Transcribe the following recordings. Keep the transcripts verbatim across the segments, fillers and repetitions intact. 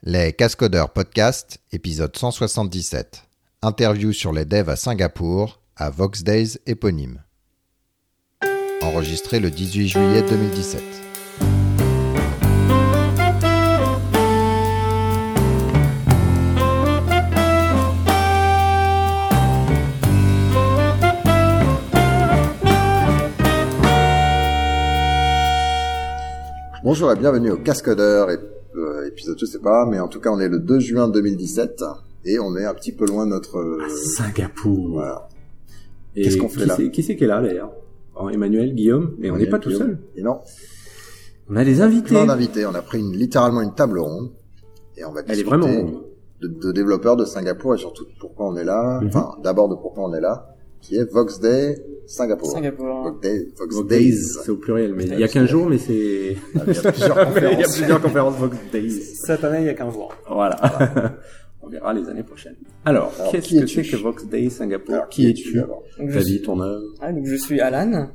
Les Cascodeurs Podcast, épisode cent soixante-dix-sept. Interview sur les devs à Singapour, à Vox Days éponyme. Enregistré le dix-huit juillet deux mille dix-sept. Bonjour et bienvenue au Cascodeurs, ép- euh, épisode je sais pas, mais en tout cas on est le deux juin deux mille dix-sept et on est un petit peu loin de notre... Euh, à Singapour. Voilà. Et qu'est-ce qu'on fait qui là c'est, Qui c'est qui est là d'ailleurs? Alors, Emmanuel, Guillaume, mais on n'est pas tout seul. Et non. On a des invités. Plein d'invités, on a pris une, littéralement une table ronde et on va discuter Elle est vraiment ronde. de, de développeurs de Singapour et surtout de pourquoi on est là, Mm-hmm. enfin d'abord de pourquoi on est là, qui est Vox Day Singapour. Singapour. Vox, Day, Vox Vox Days. C'est au pluriel, mais il y a quinze jours, mais c'est... Il y a plusieurs il y a conférences. plusieurs conférences Vox Days. Cette année, il y a quinze jours. Voilà. On verra les années prochaines. Alors, Alors, qu'est-ce qui que es-tu c'est que Vox Day Singapour? Alors, Qui es-tu? alors Donc, je Ta suis... vie, ton œuvre? Ah, donc je suis Alan.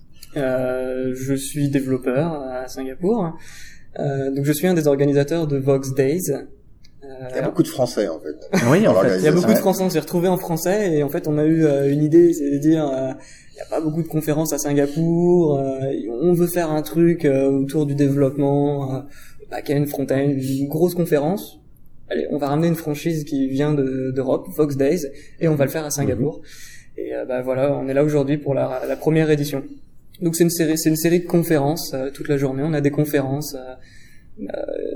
Euh, je suis développeur à Singapour. Euh, donc je suis un des organisateurs de Vox Days. Euh, Il y a beaucoup de Français en fait. Oui, en Dans fait. il y a beaucoup de Ouais. Français, on s'est retrouvés en français et en fait on a eu euh, une idée, c'est de dire euh, il n'y a pas beaucoup de conférences à Singapour, euh, on veut faire un truc euh, autour du développement, euh, back-end, front-end, une grosse conférence. Allez, on va ramener une franchise qui vient de, d'Europe, Vox Days, et on va le faire à Singapour. Mm-hmm. Et euh, bah voilà, on est là aujourd'hui pour la, la première édition. Donc c'est une série, c'est une série de conférences euh, toute la journée. On a des conférences euh,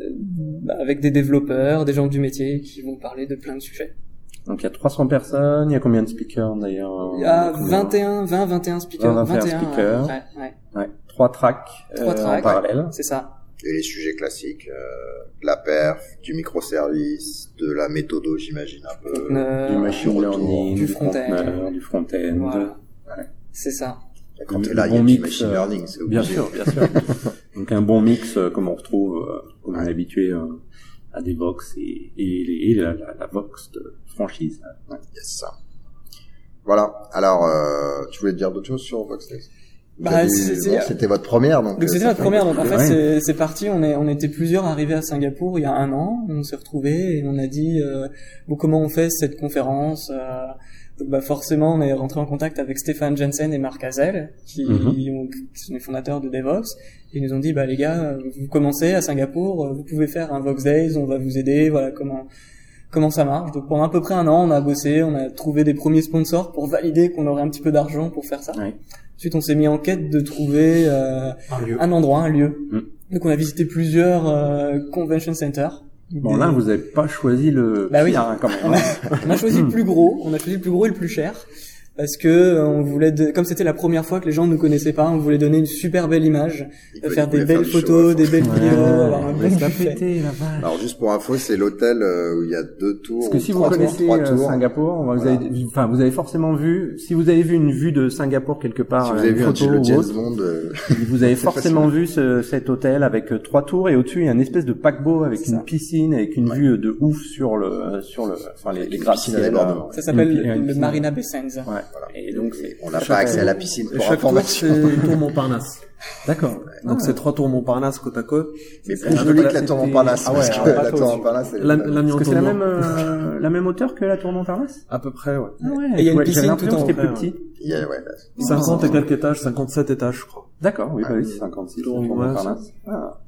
euh, avec des développeurs, des gens du métier qui vont parler de plein de sujets. Donc il y a trois cents personnes, il y a combien de speakers d'ailleurs? Il y a vingt et un, vingt, vingt et un speakers. vingt, vingt et un speakers. Ouais, ouais. Ouais. Trois tracks, Trois euh, tracks, en parallèle. C'est ça. Et les sujets classiques, euh, de la perf, du microservice, de la méthodo j'imagine un peu. Conteneur, Du machine retour, learning, du du front-end. front-end, du front-end. Voilà. Ouais. C'est ça. Et quand t'es Le là, il y a bon du mix, machine euh, learning, c'est Bien obligé. sûr, bien sûr. Donc un bon mix euh, comme on retrouve, euh, comme on est habitué euh, à des Vox et, et, et la, la, la Vox de franchise. Ouais. Yes, ça. Voilà. Alors, euh, tu voulais dire d'autres choses sur Vox Days? Bah, Vous avez- c'est- c'est- bon, c'était votre première, donc. Donc euh, c'était ça notre fait- première. Donc en fait Ouais. c'est, c'est parti. On est, on était plusieurs arrivés à Singapour il y a un an. On s'est retrouvés et on a dit euh, bon comment on fait cette conférence. euh, donc bah forcément on est rentré en contact avec Stéphane Jensen et Marc Hazel qui, Mhm. ont, qui sont les fondateurs de DevOps. Et ils nous ont dit bah les gars vous commencez à Singapour, vous pouvez faire un Vox Days, on va vous aider. Voilà comment. Comment ça marche. Donc pendant à peu près un an, on a bossé, on a trouvé des premiers sponsors pour valider qu'on aurait un petit peu d'argent pour faire ça. Ouais. Ensuite, on s'est mis en quête de trouver euh, Un lieu. un endroit, un lieu. Mm. Donc on a visité plusieurs euh, convention centers. Bon Des- là, vous avez pas choisi le Bah oui. pire, hein, quand même. on, a, on a choisi le plus gros, on a choisi le plus gros et le plus cher. Parce que euh, on voulait, de- comme c'était la première fois que les gens ne nous connaissaient pas, on voulait donner une super belle image, Il faire voulait- des il voulait belles du photos, show-off. des belles vidéos, avoir un bon Laisse la buffet. péter, la vache. Alors, juste pour info, c'est l'hôtel euh, où il y a deux tours. Parce que ou si vous trois connaissez tours, euh, trois tours. Singapour, vous Voilà. avez, enfin, vous avez forcément vu, si vous avez vu une vue de Singapour quelque part, Si vous euh, avez une vu un photo petit le ou James autre, Bond, euh, vous avez forcément vu ce, cet hôtel avec euh, trois tours et au-dessus il y a une espèce de paquebot avec C'est une ça. piscine, avec une Ouais. vue de ouf sur le, sur le, enfin les, les une gratte-ciels. piscine à débordement. Ça s'appelle Une pi- le, une le piscine. Marina Bay Sands. Ouais. Voilà. Et donc c'est, on n'a chaque- pas accès à la piscine Et pour chaque tour, information. c'est tour Montparnasse. d'accord. Donc Ah. c'est trois tours Montparnasse côte à côte. Mais C'est plus un joli peu que la la- tour c'était- Montparnasse. Ah ouais, parce alors, que pas la trop tour dessus. Montparnasse, elle est La- belle. la nuit Parce en que c'est la tournoi. même, euh, la même hauteur que la tour Montparnasse? À peu près, ouais. Ah ouais. Et il y a une Ouais, piscine j'avais l'impression tout en que c'était haut. plus petit. Il y a, ouais, là, cinquante et quelques étages, cinquante-sept étages, je crois. D'accord, oui, bah Ouais. oui, c'est cinquante-six, la Tour tour Montparnasse. Montparnasse. Ah.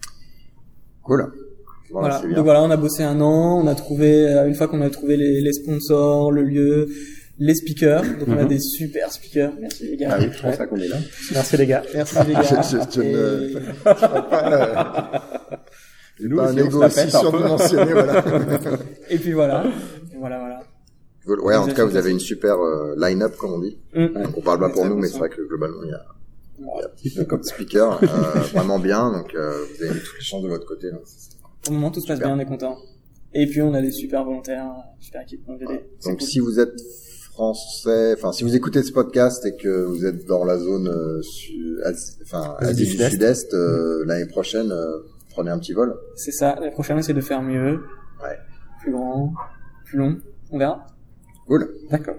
cool. Bon, Voilà. c'est bien. Donc voilà, on a bossé un an, on a trouvé, euh, une fois qu'on a trouvé les, les sponsors, le lieu, les speakers, donc on a Mhm. des super speakers. Merci les gars. Ah oui, C'est pour ça qu'on est là. Merci les gars. Merci les gars. Je- je- je Et- ne- je ferai pas, euh, j'ai Nous pas un aussi, on ego se la aussi pète un peu. surdimensionné, voilà. Et puis voilà. Et voilà, voilà. Cool. Ouais, en tout cas, vous avez une super euh, line-up, comme on dit. Mm. Donc, on parle pas pour Très nous, mais bon c'est son. vrai que globalement, il y a, il y a un petit peu comme speaker, euh, vraiment bien. Donc, euh, vous avez mis toutes les chances de votre côté. Donc, c'est- Pour le moment, tout se passe Super. bien, on est content. Et puis on a des super volontaires, super équipes pour nous aider. C'est donc cool. si vous êtes français, enfin, si vous écoutez ce podcast et que vous êtes dans la zone, euh, su- Asie- enfin, Asie Asie du du Sud-Est. Sud-Est, euh, l'année prochaine, euh, prenez un petit vol. C'est ça. La prochaine, c'est de faire mieux. Ouais. Plus grand, plus long. On verra. Cool. D'accord.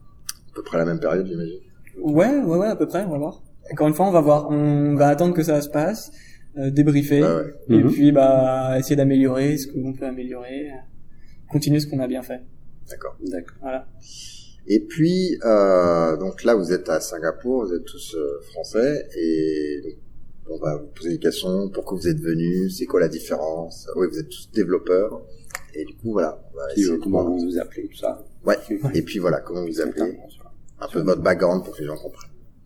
À peu près la même période, j'imagine. Ouais, ouais, ouais, à peu près, on va voir. Encore une fois, on va voir. On va attendre que ça se passe. euh, débriefer, Ah ouais. et Mhm. puis bah essayer d'améliorer ce qu'on peut améliorer, continuer ce qu'on a bien fait. D'accord. D'accord. Voilà. Et puis, euh, donc là, vous êtes à Singapour, vous êtes tous euh, français, et donc, on va vous poser des questions. Pourquoi vous êtes venus? C'est quoi la différence? Oui, vous êtes tous développeurs. Et du coup, voilà. On va Puis, essayer euh, de comment voir. vous vous appelez, tout ça. Ouais. Et puis voilà, comment vous appelez? Un peu votre background pour que les gens comprennent.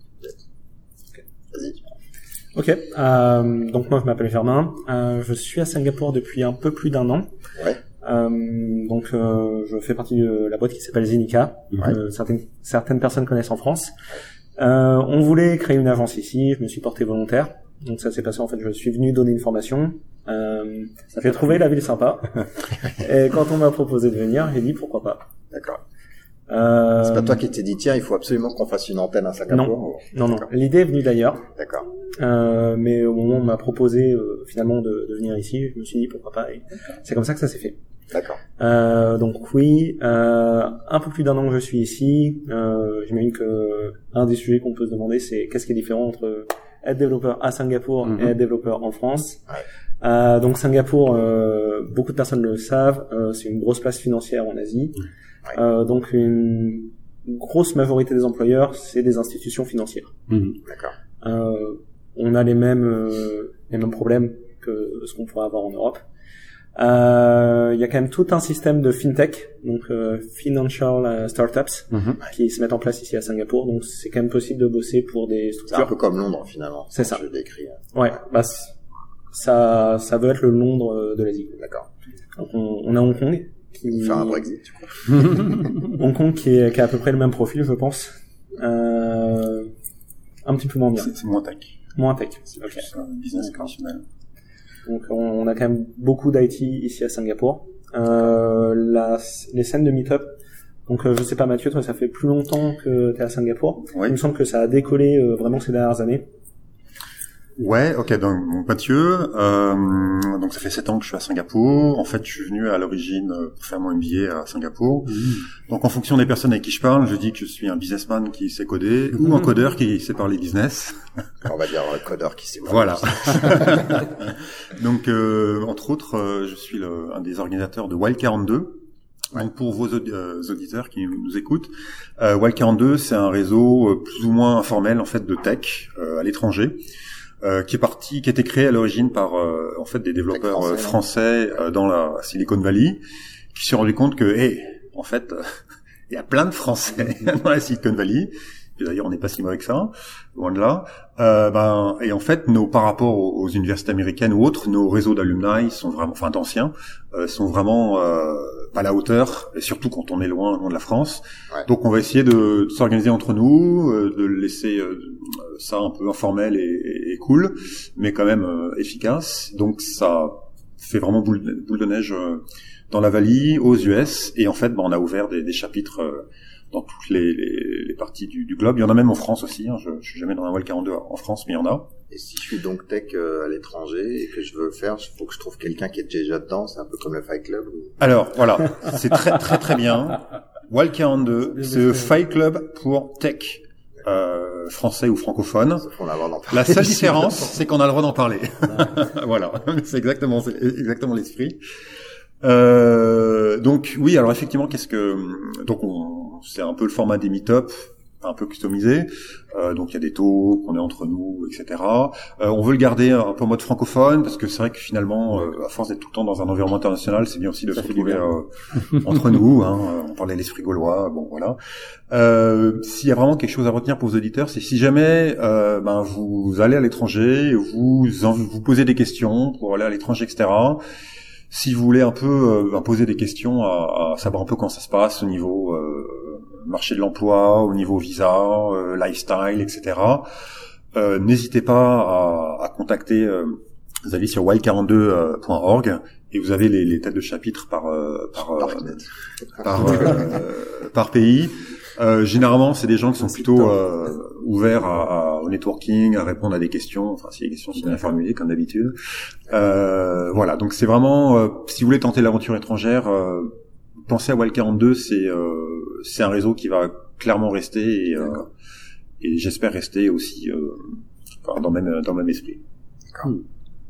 Vas-y. Ok, euh, donc moi je m'appelle Germain, euh, je suis à Singapour depuis un peu plus d'un an. Ouais. Euh, donc euh, je fais partie de la boîte qui s'appelle Zenica, Ouais. que certaines, certaines personnes connaissent en France. Euh, on voulait créer une agence ici, je me suis porté volontaire. Donc ça s'est passé, en fait, je suis venu donner une formation. Euh, j'ai trouvé la ville sympa. Et quand on m'a proposé de venir, j'ai dit pourquoi pas. D'accord. Euh, C'est pas toi qui t'es dit, tiens, il faut absolument qu'on fasse une antenne à Singapour? ou- Non, non, D'accord. l'idée est venue d'ailleurs. D'accord. Euh, mais au moment où on m'a proposé euh, finalement de, de venir ici, je me suis dit pourquoi pas. Et c'est comme ça que ça s'est fait. D'accord. Euh, donc oui, euh, un peu plus d'un an que je suis ici. Euh, j'imagine que un des sujets qu'on peut se demander, c'est qu'est-ce qui est différent entre être développeur à Singapour Mhm. et être développeur en France. Ouais. Euh, donc Singapour, euh, beaucoup de personnes le savent, euh, c'est une grosse place financière en Asie. Ouais. Euh, donc une grosse majorité des employeurs, c'est des institutions financières. Mhm. D'accord. Euh, on a les mêmes euh, les mêmes problèmes que ce qu'on pourrait avoir en Europe. Euh, Il y a quand même tout un système de fintech, donc euh, financial euh, startups, Mhm. qui se mettent en place ici à Singapour. Donc c'est quand même possible de bosser pour des C'est un structures. peu comme Londres, finalement. C'est quand ça. Je décris. Ouais, bah c- ça ça veut être le Londres euh, de l'Asie. D'accord. Donc on, on a Hong Kong qui Faire un Brexit, tu crois? Hong Kong qui est qui a à peu près le même profil, je pense. Euh, un petit peu moins bien, C'est c'est moins tech. moins tech. C'est Ok. plus un business traditionnel. Donc on, on a quand même beaucoup d'I T ici à Singapour. Euh, la, les scènes de meet-up. Donc euh, je sais pas Mathieu, toi ça fait plus longtemps que t'es à Singapour. Oui. Il me semble que ça a décollé euh, vraiment ces dernières années. Ouais, ok, donc donc, Mathieu, euh, donc ça fait sept ans que je suis à Singapour. En fait, je suis venu à l'origine euh, pour faire mon M B A à Singapour. Donc en fonction des personnes avec qui je parle, je dis que je suis un businessman qui sait coder ou un codeur qui sait parler business. On va dire un codeur qui sait pas. Voilà. Donc euh, entre autres, euh, je suis le, un des organisateurs de Wild quarante-deux. Donc pour vos audi- euh, auditeurs qui nous écoutent, euh, Wild quarante-deux, c'est un réseau euh, plus ou moins informel en fait de tech euh, à l'étranger. Euh, qui est parti, qui a été créé à l'origine par euh, en fait des développeurs français, euh, français euh, dans la Silicon Valley, qui se sont rendus compte que, hey, en fait, euh, il y a plein de Français dans la Silicon Valley. Et d'ailleurs, on n'est pas si mauvais que ça, loin de là. Euh, ben, et en fait, nos par rapport aux, aux universités américaines ou autres, nos réseaux d'alumni sont vraiment, enfin d'anciens, euh, sont vraiment euh, pas à la hauteur, et surtout quand on est loin, loin de la France. Ouais. Donc, on va essayer de, de s'organiser entre nous, euh, de laisser euh, ça un peu informel et, et, et cool, mais quand même euh, efficace. Donc, ça fait vraiment boule, boule de neige euh, dans la Valley, aux U S, et en fait, ben, on a ouvert des, des chapitres. Euh, dans toutes les, les, les parties du, du globe. Il y en a même en France aussi. Hein. Je, je suis jamais dans un Wild quarante-deux en France, mais il y en a. Et si je suis donc tech euh, à l'étranger et que je veux faire, il faut que je trouve quelqu'un qui est déjà dedans. C'est un peu comme le Fight Club. Ou... Alors, voilà. C'est très, très, très bien. Wild quarante-deux, c'est le Fight Club pour tech euh, français ou francophone. Sauf qu'on a le droit d'en parler. La seule différence, c'est qu'on a le droit d'en parler. Voilà. C'est exactement, c'est exactement l'esprit. Euh, donc oui, alors effectivement, qu'est-ce que donc on, c'est un peu le format des meet-up, un peu customisé. Euh, donc il y a des taux qu'on est entre nous, et cetera. Euh, on veut le garder un peu en mode francophone parce que c'est vrai que finalement, euh, à force d'être tout le temps dans un environnement international, c'est bien aussi de se retrouver euh, entre nous. Hein. On parlait de l'esprit gaulois, bon voilà. Euh, s'il y a vraiment quelque chose à retenir pour vos auditeurs, c'est si jamais euh, ben vous allez à l'étranger, vous en, vous posez des questions pour aller à l'étranger, et cetera. Si vous voulez un peu euh, poser des questions à, à savoir un peu comment ça se passe au niveau euh, marché de l'emploi, au niveau visa, euh, lifestyle, et cetera, euh, n'hésitez pas à, à contacter. Euh, vous allez sur wild quarante-deux point org et vous avez les, les têtes de chapitre par euh, par euh, par, euh, par pays. Euh, généralement, c'est des gens qui sont plutôt euh, ouverts à, à, au networking, à répondre à des questions. Enfin, si les questions sont bien formulées, comme d'habitude. Euh, voilà. Donc, c'est vraiment, euh, si vous voulez tenter l'aventure étrangère, euh, pensez à Wild quarante-deux. C'est euh, c'est un réseau qui va clairement rester et, euh, et j'espère rester aussi euh, dans le même dans le même esprit. D'accord.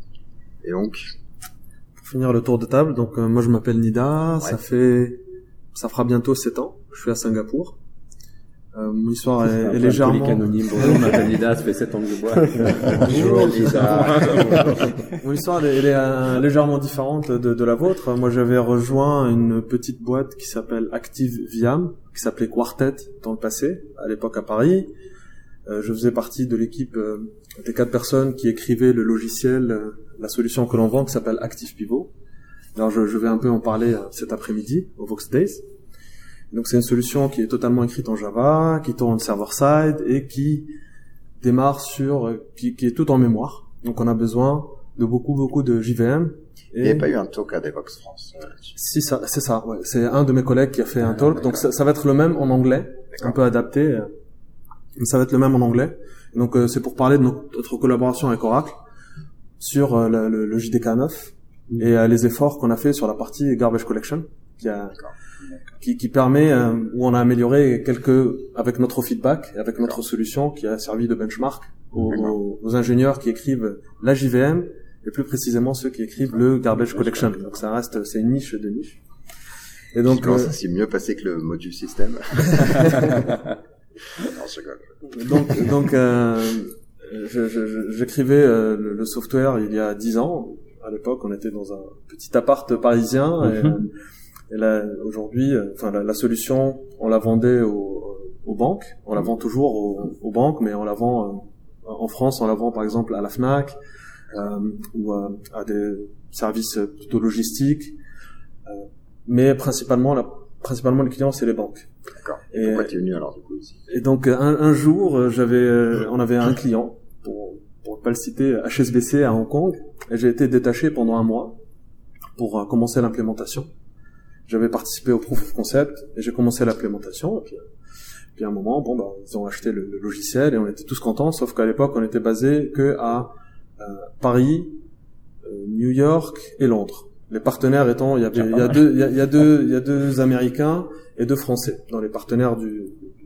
Et donc, Pour finir le tour de table, donc euh, moi je m'appelle Nida, Ouais. ça fait, ça fera bientôt sept ans. Je suis à Singapour. Euh, mon histoire est, est légèrement. anonyme. Bonjour, je m'appelle Nida, ça fait sept ans que je bois. bonjour Lisa. Mon histoire, elle, elle est euh, légèrement différente de, de la vôtre. Moi, j'avais rejoint une petite boîte qui s'appelle Active Viam, qui s'appelait Quartet dans le passé, à l'époque à Paris. Euh, je faisais partie de l'équipe euh, des quatre personnes qui écrivaient le logiciel, euh, la solution que l'on vend, qui s'appelle Active Pivot. Alors, je, je vais un peu en parler euh, cet après-midi au Vox Days. Donc, c'est une solution qui est totalement écrite en Java, qui tourne server-side et qui démarre sur, euh, qui, qui est tout en mémoire. Donc, on a besoin de beaucoup, beaucoup de J V M. Il n'y a pas eu un talk à Devox France. euh, là-dessus. Si, ça, c'est ça. Ouais. C'est un de mes collègues qui a fait un talk. Donc, ça, ça va être le même en anglais, un peu adapté. euh, Ça va être le même en anglais. Donc, euh, c'est pour parler de notre, notre collaboration avec Oracle sur euh, le, le, le J D K neuf et euh, les efforts qu'on a fait sur la partie Garbage Collection, qui a, qui, qui permet euh, où on a amélioré quelques avec notre feedback, et avec notre solution qui a servi de benchmark aux, aux, aux ingénieurs qui écrivent la J V M et plus précisément ceux qui écrivent le Garbage Collection. Donc, ça reste, c'est une niche de niche. Et donc, Donc, euh, ça s'est mieux passé que le module système. Non, je rigole. donc, donc euh, je, je, je- j'écrivais euh, le, le software il y a dix ans. À l'époque, on était dans un petit appart parisien. Et, euh, et là, aujourd'hui, euh, enfin, la, la solution, on la vendait aux, aux banques. On la vend toujours aux, aux banques, mais on la vend euh, en France. On la vend par exemple à la Fnac euh, ou à, à des services plutôt logistiques. Euh, mais principalement, la, principalement les clients, c'est les banques. D'accord. Et, Pourquoi t'es venu alors du coup ici? et donc un, un jour, euh, j'avais, euh, on avait un client, pour pour pas le citer, H S B C à Hong Kong, et j'ai été détaché pendant un mois pour euh, commencer l'implémentation. J'avais participé au proof of concept et j'ai commencé l'implémentation. Et puis, puis à un moment, bon bah ils ont acheté le, le logiciel et on était tous contents, sauf qu'à l'époque on était basé que à euh, Paris, euh, New York et Londres. Les partenaires étant, il y avait, il y a deux, il y a, il y a deux, il y a deux Américains et deux Français dans les partenaires du,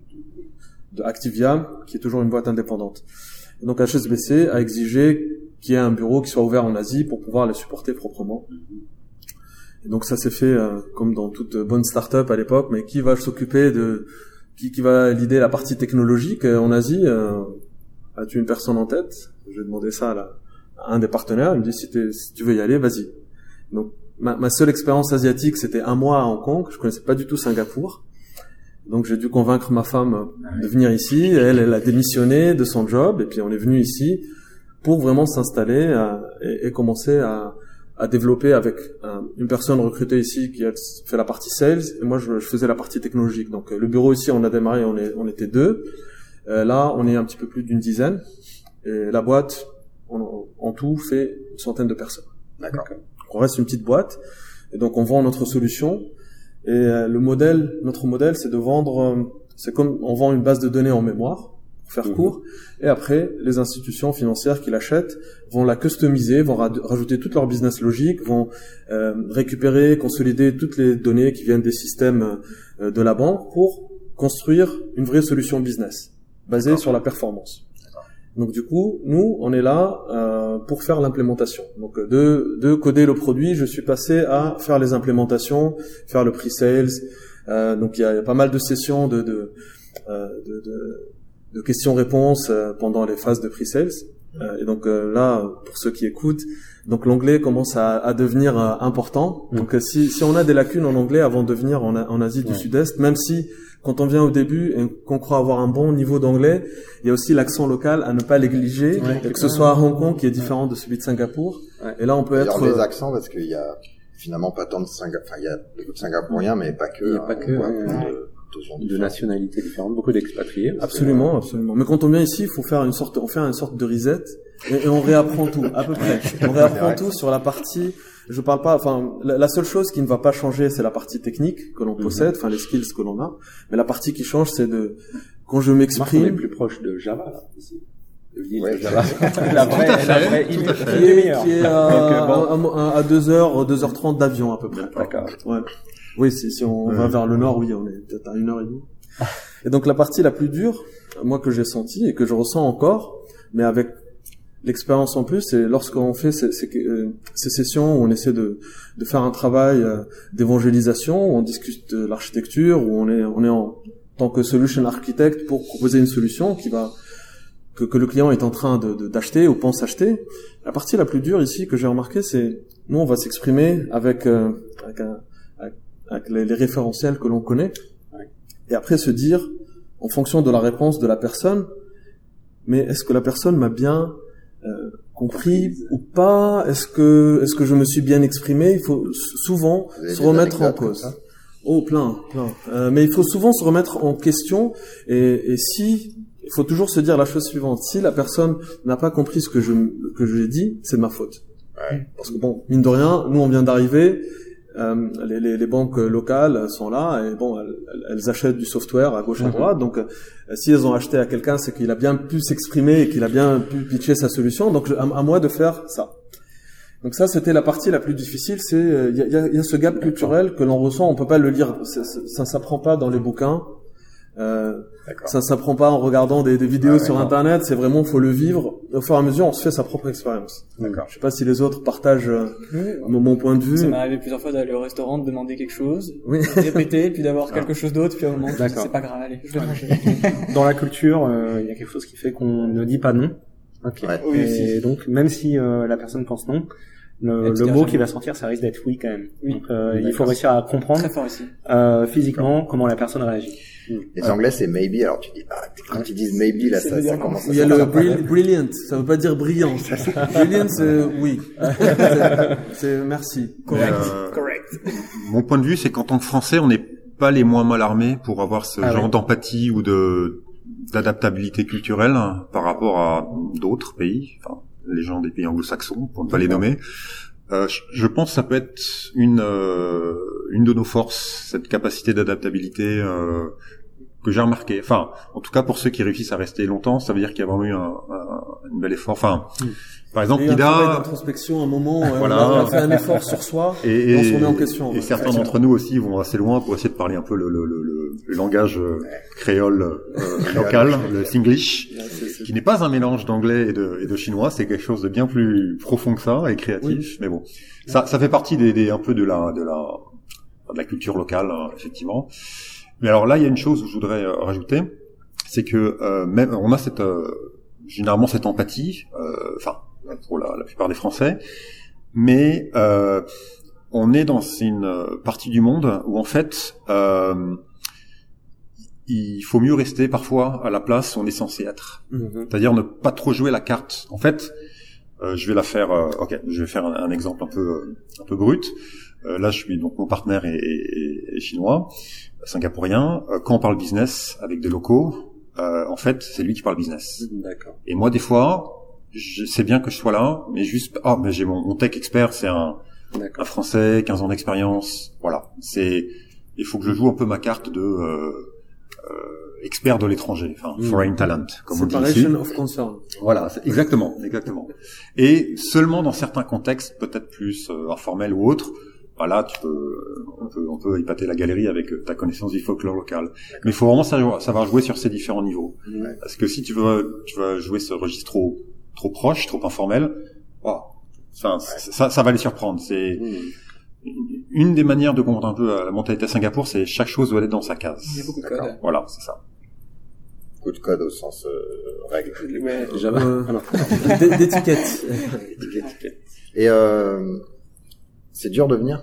de Activiam, qui est toujours une boîte indépendante. Et donc H S B C a exigé qu'il y ait un bureau qui soit ouvert en Asie pour pouvoir les supporter proprement. Et donc ça s'est fait euh, comme dans toute bonne start-up à l'époque, mais qui va s'occuper de, qui, qui va l'idée la partie technologique euh, en Asie euh, as-tu une personne en tête? J'ai demandé ça à, la, à un des partenaires, il me dit si, t'es, si tu veux y aller, vas-y. Donc ma, ma seule expérience asiatique, c'était un mois à Hong Kong. Je connaissais pas du tout Singapour. Donc j'ai dû convaincre ma femme de venir ici. Elle, elle a démissionné de son job et puis on est venu ici pour vraiment s'installer euh, et, et commencer à, à développer avec euh, une personne recrutée ici qui a fait la partie sales et moi je, je faisais la partie technologique. Donc euh, le bureau ici, on a démarré, on, est, on était deux. Euh, là, on est un petit peu plus d'une dizaine et la boîte, on, en tout, fait une centaine de personnes. D'accord. On reste une petite boîte et donc on vend notre solution et euh, le modèle, notre modèle, c'est de vendre, euh, c'est comme on vend une base de données en mémoire, pour faire Mmh. court, et après les institutions financières qui l'achètent vont la customiser, vont ra- rajouter toute leur business logique, vont euh, récupérer, consolider toutes les données qui viennent des systèmes euh, de la banque pour construire une vraie solution business basée sur la performance. Donc du coup, nous, on est là euh, pour faire l'implémentation. Donc de, de coder le produit, je suis passé à faire les implémentations, faire le pre-sales. Euh, donc il y a, il y a pas mal de sessions de, de, euh, de, de, de questions-réponses euh, pendant les phases de pre-sales. Euh, et donc euh, là, pour ceux qui écoutent, donc l'anglais commence à, à devenir euh, important. Donc euh, si, si on a des lacunes en anglais avant de venir en, en Asie du Ouais. Sud-Est, même si quand on vient au début et qu'on croit avoir un bon niveau d'anglais, il y a aussi l'accent local à ne pas négliger, Ouais. que ce soit à Hong Kong qui est différent de celui de Singapour. Ouais. Et là, on peut Il y a être des accents parce qu'il y a finalement pas tant de Singapour, enfin il y a beaucoup de Singapouriens mais pas que. Il y a pas hein, que, on voit ouais, plein ouais. de, de gens de différents. nationalités différentes, beaucoup d'expatriés. parce que, absolument, absolument. Mais quand on vient ici, il faut faire une sorte, on fait une sorte de reset et, et on réapprend tout, à peu près. On réapprend tout sur la partie. Je parle pas, enfin, la, la seule chose qui ne va pas changer, c'est la partie technique que l'on possède, enfin les skills que l'on a. Mais la partie qui change, c'est de quand je Marc, on est m'exprime. plus proche de Java, là, ici. De l'île Ouais, de Java. la vraie, la vraie île Qui qui est est, meilleure. qui est à, Donc, bon. à, à, à deux heures, deux heures trente d'avion à peu près. D'accord. Ouais. Oui, si, si on va vers le nord, oui, on est peut-être à une heure et demie. Et donc la partie la plus dure, moi que j'ai sentie et que je ressens encore, mais avec l'expérience en plus, c'est lorsqu'on fait ces, ces, euh, ces sessions où on essaie de, de faire un travail euh, d'évangélisation, où on discute de l'architecture, où on est, on est en tant que solution architect pour proposer une solution qui va que, que le client est en train de, de, d'acheter ou pense acheter. La partie la plus dure ici que j'ai remarqué, c'est nous on va s'exprimer avec euh, avec, un, avec, avec les, les référentiels que l'on connaît, et après se dire en fonction de la réponse de la personne, mais est-ce que la personne m'a bien euh, compris ou pas? Est-ce que est-ce que je me suis bien exprimé? Il faut souvent se remettre en cause. Oh, plein, plein. Euh, mais il faut souvent se remettre en question, et, et si il faut toujours se dire la chose suivante: si la personne n'a pas compris ce que je que j'ai dit, c'est de ma faute. Ouais. Parce que bon, mine de rien, nous on vient d'arriver. Euh, les, les, les banques locales sont là et bon, elles, elles achètent du software à gauche à droite. Donc, euh, si elles ont acheté à quelqu'un, c'est qu'il a bien pu s'exprimer et qu'il a bien pu pitcher sa solution. Donc, à, à moi de faire ça. Donc ça, c'était la partie la plus difficile. C'est il y a, y, a, y a ce gap culturel que l'on ressent. On peut pas le lire. Ça, ça, ça s'apprend pas dans les bouquins. Euh, ça s'apprend pas en regardant des, des vidéos ah, sur Internet. C'est vraiment, faut le vivre. Au fur et à mesure, on se fait sa propre expérience. D'accord. Je sais pas si les autres partagent euh, oui, mon, mon point de vue. Ça m'est arrivé plusieurs fois d'aller au restaurant, de demander quelque chose, oui. de répéter, puis d'avoir ah. quelque chose d'autre, puis au moment, D'accord. c'est pas grave, allez, je vais manger. Dans la culture, euh, il y a quelque chose qui fait qu'on ne dit pas non. Ok. Ouais. Oui, Et aussi. donc, même si euh, la personne pense non, le, le mot qui va sortir, ça risque d'être oui quand même. Oui. Donc, euh, il faut réussir à comprendre Très fort ici. euh, physiquement comment la personne réagit. Les Anglais, c'est maybe. Alors tu dis, ah, quand ils disent maybe, là, Ça ça, veut ça dire commence à Il y a sortir le un peu. brill- brilliant, ça veut pas dire brillant. Brilliant, c'est oui. C'est- C'est merci. Correct. Euh, Correct. Mon point de vue, c'est qu'en tant que Français, on n'est pas les moins mal armés pour avoir ce Ah genre ouais. d'empathie ou de d'adaptabilité culturelle hein, par rapport à d'autres pays, enfin les gens des pays anglo-saxons, pour ne pas les nommer. Euh, je, je pense que ça peut être une euh, une de nos forces, cette capacité d'adaptabilité euh, que j'ai remarqué. Enfin, en tout cas pour ceux qui réussissent à rester longtemps, ça veut dire qu'il y a vraiment eu un, un, un bel effort. Enfin, Mm. par exemple, Il y a eu un travail Ida. d'introspection, un moment, euh, Voilà. on a fait un effort sur soi, Et, et on se remet en question. et ouais. certains d'entre nous aussi vont assez loin pour essayer de parler un peu le, le, le, le, le langage euh, créole euh, local, le Singlish, Ouais, c'est- c'est- qui n'est pas un mélange d'anglais et de, et de chinois, c'est quelque chose de bien plus profond que ça et créatif. Mais bon, ça, ça fait partie des, des un peu de la de la de la culture locale, hein, effectivement. Mais alors là, il y a une chose que je voudrais euh, rajouter, c'est que euh, même on a cette euh, généralement cette empathie, euh, enfin pour la, la plupart des Français, mais euh, on est dans une partie du monde où en fait euh, il faut mieux rester parfois à la place où on est censé être, Mhm. c'est-à-dire ne pas trop jouer la carte. En fait, euh, je vais la faire. Euh, ok, je vais faire un, un exemple un peu euh, un peu brut. Euh, là, je suis donc mon partenaire est, est, est chinois, singapourien. Euh, quand on parle business avec des locaux, euh, en fait, c'est lui qui parle business. D'accord. Et moi, des fois, je sais bien que je sois là, mais juste, ah, mais j'ai mon, mon tech expert, c'est un, un Français, quinze ans d'expérience. Voilà. C'est, il faut que je joue un peu ma carte de euh, euh, expert de l'étranger, enfin Mmh. foreign talent, comme on dit ici. Separation of concern. Voilà, c'est exactement, exactement. Et seulement dans certains contextes, peut-être plus euh, informels ou autres, voilà, tu peux, on peut, on peut épater la galerie avec ta connaissance du folklore local. Mais il faut vraiment savoir, savoir jouer sur ces différents niveaux. Ouais. Parce que si tu veux, tu vas jouer ce registre trop, trop proche, trop informel, oh, enfin, ça, ça va les surprendre. C'est une des manières de comprendre un peu la mentalité à Singapour, c'est chaque chose doit être dans sa case. Il y a beaucoup de D'accord. code. Voilà, c'est ça. Coup de code au sens euh, règle. Ouais. Java. Euh, Ah non. d- D'étiquette. Et euh, c'est dur de venir.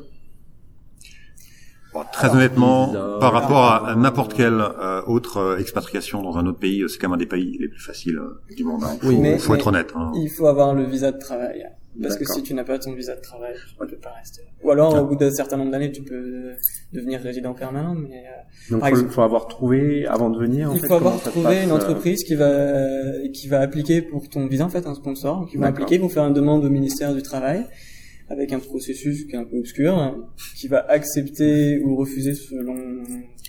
Bon, très honnêtement, bizarre. par rapport à, à n'importe quelle euh, autre euh, expatriation dans un autre pays, c'est quand même un des pays les plus faciles euh, du monde. Hein. Faut, Oui, mais- faut être mais- honnête. Hein. Il faut avoir le visa de travail. Parce que D'accord. si tu n'as pas ton visa de travail, tu ne peux pas rester. Ou alors, Ah. au bout d'un certain nombre d'années, tu peux devenir résident permanent, mais euh, Donc Par faut, exemple- faut avoir trouvé avant de venir. En il fait, faut avoir comment ça se trouvé passe, une euh, entreprise qui va qui va appliquer pour ton visa, en fait, un sponsor, qui va D'accord. appliquer, ils vont faire une demande au ministère du Travail, avec un processus qui est un peu obscur, hein, qui va accepter ou refuser selon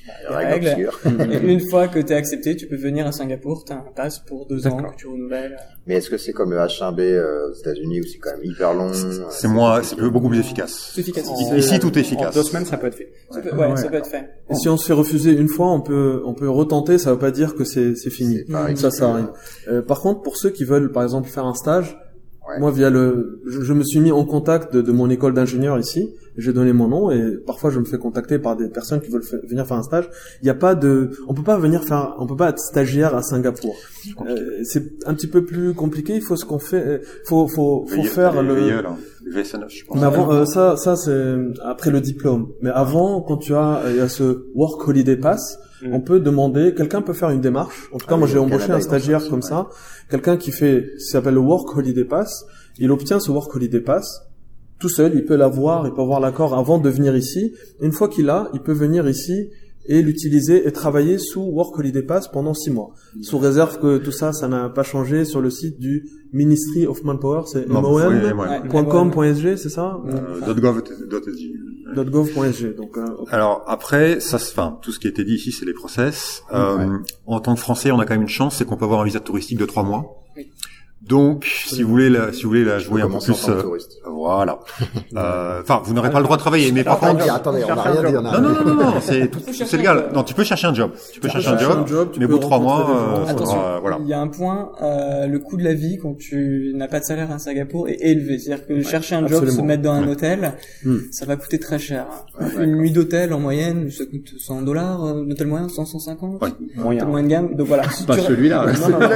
des règles. Et une fois que t'es accepté, tu peux venir à Singapour, t'as un pass pour deux ans que tu renouvelles. Mais est-ce que c'est comme le H un B euh, aux États-Unis où c'est quand même hyper long? C'est, c'est moins, c'est beaucoup plus efficace. C'est efficace. Ici, ici, tout est efficace. En deux semaines, ça peut être fait. Ça peut, ouais, ouais, ça peut être fait. Et si on se fait refuser une fois, on peut, on peut retenter, ça veut pas dire que c'est, c'est fini. C'est pareil, ça, ça arrive. Euh, par contre, pour ceux qui veulent, par exemple, faire un stage, ouais. moi, via le, je, je me suis mis en contact de, de mon école d'ingénieur ici. J'ai donné mon nom et parfois je me fais contacter par des personnes qui veulent fa- venir faire un stage. Il n'y a pas de, on peut pas venir faire, on peut pas être stagiaire à Singapour. Euh, c'est un petit peu plus compliqué. Il faut ce qu'on fait, faut, faut, faut V I E, faire le. V I E, là. Le V S N F, je pense. Mais avant, euh, ça, ça c'est après le diplôme. Mais avant, quand tu as, il y a ce Work Holiday Pass. Mm. On peut demander, quelqu'un peut faire une démarche. En tout cas, ah, moi oui, j'ai embauché Canada, un stagiaire ça, comme ouais. ça, quelqu'un qui fait, ça s'appelle le Work Holiday Pass. Il obtient ce Work Holiday Pass tout seul, il peut l'avoir, il peut avoir l'accord avant de venir ici. Une fois qu'il l'a, il peut venir ici et l'utiliser et travailler sous Work Holiday Pass pendant six mois. Mm. Sous réserve que tout ça, ça n'a pas changé sur le site du Ministry of Manpower, c'est m o m point com point s g, c'est ça? Euh, .gov point s g. .gov point s g. Donc, euh, okay. Alors après, ça, enfin, tout ce qui a été dit ici, c'est les process. Euh, ouais. En tant que Français, on a quand même une chance, c'est qu'on peut avoir un visa touristique de trois mois. Oui. Donc, si vous voulez, la, si vous voulez la jouer un peu plus, euh, voilà. euh, enfin, vous n'aurez pas le droit de travailler, mais par contre, attendez, on n'a rien dit. On a... Non, non, non, non, non, c'est tout, c'est légal. Non, tu peux chercher un job. Tu peux chercher un job, un job mais au bout de trois mois, euh, attention, faudra, voilà. Il y a un point, euh, le coût de la vie quand tu n'as pas de salaire à Singapour est élevé. C'est-à-dire que ouais, chercher un absolument. job, se mettre dans un ouais. hôtel, hmm. ça va coûter très cher. Ouais, Une nuit d'hôtel en moyenne, ça coûte cent dollars, un hôtel moyen, cent, cent cinquante. Ouais. Moyen. Hôtel moyen de gamme. Donc voilà. Si pas tu... celui-là. Non, non, non,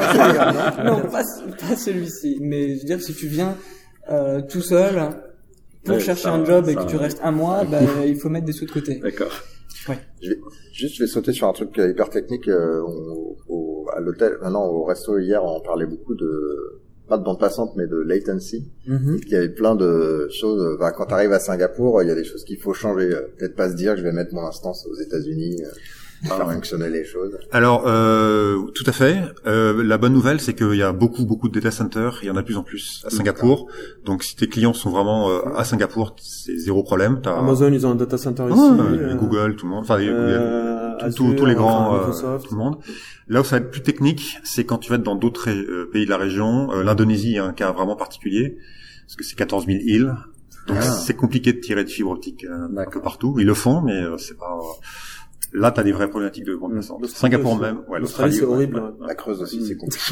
non, non, pas, pas celui-ci. Mais je veux dire, si tu viens euh, tout seul pour ouais, chercher ça, un job et que tu restes un mois, bah, il faut mettre des sous de côté. D'accord. Ouais. Je vais, juste, je vais sauter sur un truc hyper technique. Euh, au, au, à l'hôtel, maintenant au resto hier, on parlait beaucoup de pas de bande passante, mais de latency. Mm-hmm. Il y avait plein de choses. Bah, quand tu arrives à Singapour, il y a des choses qu'il faut changer. Peut-être pas se dire que je vais mettre mon instance aux États-Unis. Faire ah, fonctionner les choses. Alors, euh, tout à fait. Euh, la bonne nouvelle, c'est qu'il y a beaucoup, beaucoup de data centers. Il y en a de plus en plus à Singapour. Donc, si tes clients sont vraiment euh, à Singapour, c'est zéro problème. T'as... Amazon, ils ont un data center ici. Ah, euh, Google, tout le monde. Enfin, euh, Google, tout, tout, tous les grands, euh, tout le monde. Là où ça va être plus technique, c'est quand tu vas être dans d'autres euh, pays de la région. Euh, L'Indonésie est un cas vraiment particulier, parce que c'est quatorze mille îles. Donc, ah. c'est compliqué de tirer de fibre optique euh, un peu partout. Ils le font, mais euh, c'est pas... Euh, Là, t'as des vraies problématiques de bande passante. Singapour même, ouais, l'Australie, c'est horrible. Ouais. La Creuse aussi, c'est compliqué.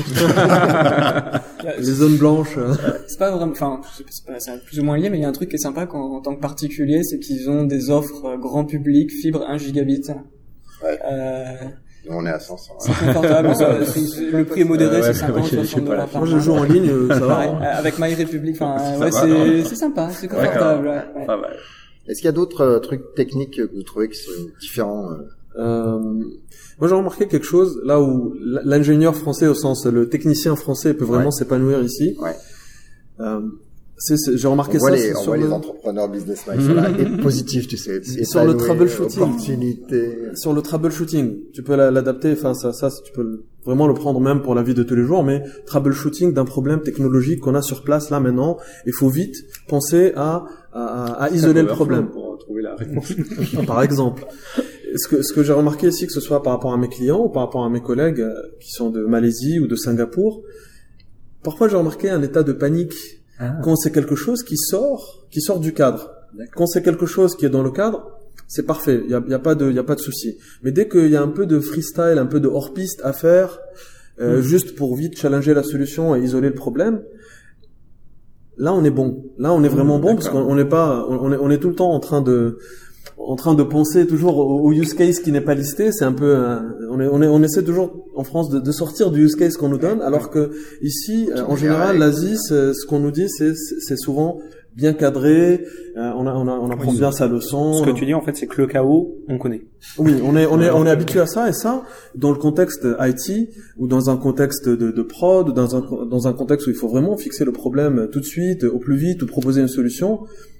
Les zones blanches. C'est pas vraiment, enfin, c'est pas, c'est plus ou moins lié, mais il y a un truc qui est sympa quand, en tant que particulier, c'est qu'ils ont des offres grand public, fibre un gigabit. Ouais. Euh, Nous, on est à cinq cents. C'est confortable. ça, c'est, c'est, le prix est modéré, euh, ouais, c'est cinquante, soixante dollars par mois. Moi, je joue en ligne, ça va. Pareil, avec MyRepublic, enfin, ouais, c'est, c'est sympa, c'est confortable. Ouais, ouais. Pas mal. Est-ce qu'il y a d'autres euh, trucs techniques que vous trouvez qui sont différents euh... Euh, moi j'ai remarqué quelque chose là où l'ingénieur français au sens le technicien français peut vraiment ouais. s'épanouir ici. Ouais. Euh, c'est, c'est, j'ai remarqué on voit ça. Les, on sur voit le... les entrepreneurs businessmen mmh. là, et positif, tu sais. Sur le troubleshooting. Opportunité. Sur le troubleshooting, tu peux l'adapter. Enfin ça, ça, tu peux vraiment le prendre même pour la vie de tous les jours. Mais troubleshooting d'un problème technologique qu'on a sur place là maintenant, il faut vite penser à à, à isoler le problème pour trouver la réponse. Par exemple. Ce que, ce que j'ai remarqué ici, que ce soit par rapport à mes clients ou par rapport à mes collègues euh, qui sont de Malaisie ou de Singapour, parfois j'ai remarqué un état de panique ah. quand c'est quelque chose qui sort, qui sort du cadre. D'accord. Quand c'est quelque chose qui est dans le cadre, c'est parfait, il y a, y a pas de, il y a pas de souci. Mais dès qu'il y a un peu de freestyle, un peu de hors-piste à faire, euh, mmh. juste pour vite challenger la solution et isoler le problème, là on est bon. Là on est vraiment bon. D'accord. Parce qu'on n'est pas, on est, on est tout le temps en train de en train de penser toujours au use case qui n'est pas listé. C'est un peu, euh, on, est, on, est, on essaie toujours en France de, de sortir du use case qu'on nous donne, alors que ici, euh, en général, l'Asie, ce qu'on nous dit, c'est, c'est souvent bien cadré. Euh, on, a, on, a, on apprend oui. bien sa leçon. Ce que tu dis en fait, c'est que le chaos, on connaît. Oui, on est, on est, on est habitué à ça, et ça, dans le contexte I T ou dans un contexte de, de prod, ou dans un, dans un contexte où il faut vraiment fixer le problème tout de suite, au plus vite, ou proposer une solution.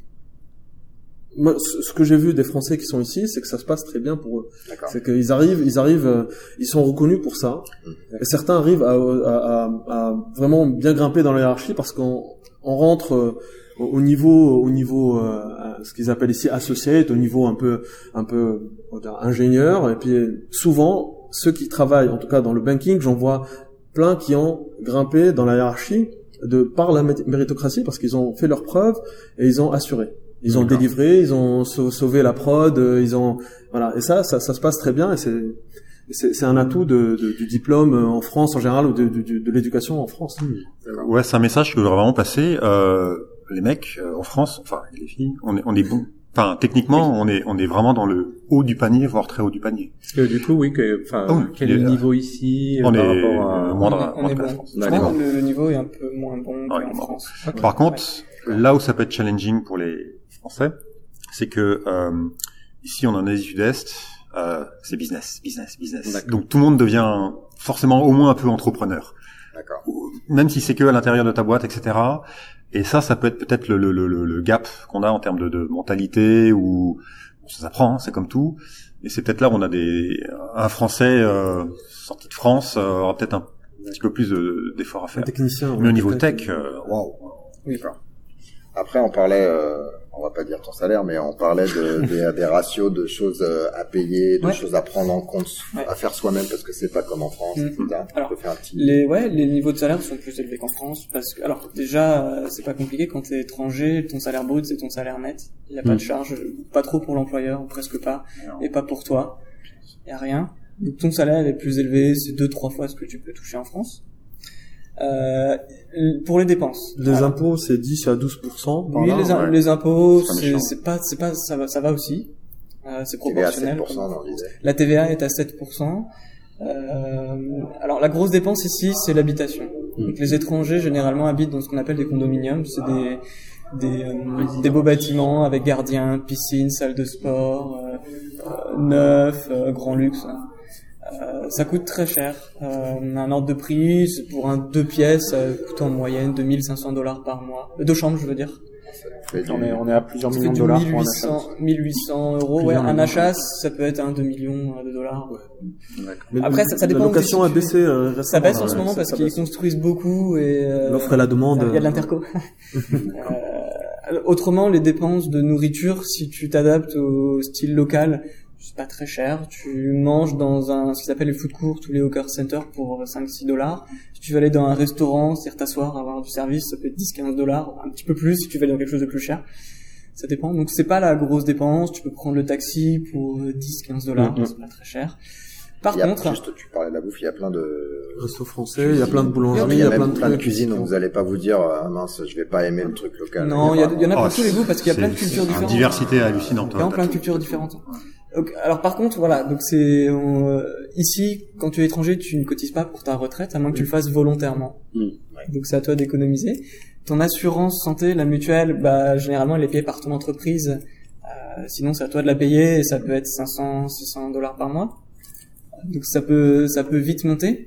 Moi, ce que j'ai vu des Français qui sont ici, c'est que ça se passe très bien pour eux. D'accord. C'est qu'ils arrivent, ils arrivent, ils sont reconnus pour ça. Mmh. Et certains arrivent à, à, à, à vraiment bien grimper dans la hiérarchie parce qu'on on rentre au, au niveau, au niveau, euh, ce qu'ils appellent ici associate, au niveau un peu, un peu on va dire, ingénieur. Et puis souvent, ceux qui travaillent, en tout cas dans le banking, j'en vois plein qui ont grimpé dans la hiérarchie de par la méritocratie parce qu'ils ont fait leurs preuves et ils ont assuré. Ils ont délivré, ils ont sauvé la prod, ils ont voilà et ça ça, ça se passe très bien et c'est c'est, c'est un atout de, de, du diplôme en France en général ou de, de, de l'éducation en France. Ouais, c'est un message que je voudrais vraiment passer. Euh, les mecs euh, en France, enfin les filles, on est on est bon. Enfin, techniquement, oui. on est on est vraiment dans le haut du panier, voire très haut du panier. Parce que du coup, oui, que enfin, oh, quel est le niveau ici on par est rapport à moindre, on est, on est bon. France. Je pense que le, le niveau est un peu moins bon ouais, qu'en France. Okay. Par contre, ouais. là où ça peut être challenging pour les Français, c'est que euh, ici, on est en Asie Sud-Est, euh, c'est business, business, business. D'accord. Donc tout le monde devient forcément au moins un peu entrepreneur. D'accord. Même si c'est que à l'intérieur de ta boîte, et cetera. Et ça, ça peut être peut-être le, le, le, le gap qu'on a en termes de, de mentalité ou ça s'apprend, hein, c'est comme tout. Et c'est peut-être là où on a des un Français euh, sorti de France euh, aura peut-être un petit peu plus de, d'efforts à faire. Un technicien. Mais au niveau tech, euh, waouh. Oui. Après, on parlait, euh, on va pas dire ton salaire, mais on parlait de, des, des ratios de choses à payer, de ouais. choses à prendre en compte, ouais. à faire soi-même parce que c'est pas comme en France, mmh. et cetera. Alors, on peut faire un petit... les, ouais, les niveaux de salaire sont plus élevés qu'en France parce que, alors, déjà, euh, c'est pas compliqué quand t'es étranger, ton salaire brut, c'est ton salaire net. Il y a mmh. pas de charge, pas trop pour l'employeur, presque pas, non. et pas pour toi. Il y a rien. Donc, ton salaire est plus élevé, c'est deux, trois fois ce que tu peux toucher en France. Euh, pour les dépenses. Les alors, impôts, c'est dix à douze pour cent. Oui, là, les, ouais. les impôts, c'est, c'est pas, c'est pas, ça va, ça va aussi. Euh, c'est proportionnel. T V A sept pour cent, on disait. La T V A est à sept pour cent. Euh, alors, la grosse dépense ici, c'est l'habitation. Mmh. Donc, les étrangers, généralement, habitent dans ce qu'on appelle des condominiums. C'est des, des, euh, des beaux bâtiments avec gardien, piscine, salle de sport, euh, euh, neuf, euh, grand luxe. Euh, ça coûte très cher. Euh, un ordre de prix, c'est pour un deux pièces, ça coûte en moyenne deux mille cinq cents dollars par mois. Euh, deux chambres, je veux dire. On est, on est à plusieurs millions de dollars pour un achat. mille huit cents euros, ouais. Un achat, ça peut être un deux millions de dollars. Ouais. Après, ça, ça dépend. La location a baissé euh, récemment. Ça baisse en ce moment parce qu'ils construisent beaucoup et euh, l'offre et la demande. Il y a de l'interco. euh, autrement, les dépenses de nourriture, si tu t'adaptes au style local, c'est pas très cher. Tu manges dans un, ce qu'ils appellent les food courts ou les hawker centers pour cinq six dollars. Si tu veux aller dans un restaurant, c'est-à-dire t'asseoir, avoir du service, ça peut être dix quinze dollars. Un petit peu plus si tu veux aller dans quelque chose de plus cher. Ça dépend. Donc c'est pas la grosse dépense. Tu peux prendre le taxi pour dix quinze dollars. Mm-hmm. C'est pas très cher. Par il y a, contre, juste, tu parlais de la bouffe, il y a plein de restos français, il y a plein de boulangeries, il y a, il y a plein de, plein de cuisines où vous allez pas vous dire ah mince, je vais pas aimer le truc local. Non, il y, a, il y en a pour oh, tous les goûts parce qu'il y a plein de cultures différentes. Une diversité hallucinante. Il y a plein de cultures différentes. Donc, alors par contre, voilà, donc c'est on, euh, ici quand tu es étranger, tu ne cotises pas pour ta retraite à moins que tu le fasses volontairement. Mmh. Donc c'est à toi d'économiser. Ton assurance santé, la mutuelle, bah généralement elle est payée par ton entreprise. Euh, sinon c'est à toi de la payer et ça peut être cinq cents, six cents dollars par mois. Donc ça peut ça peut vite monter.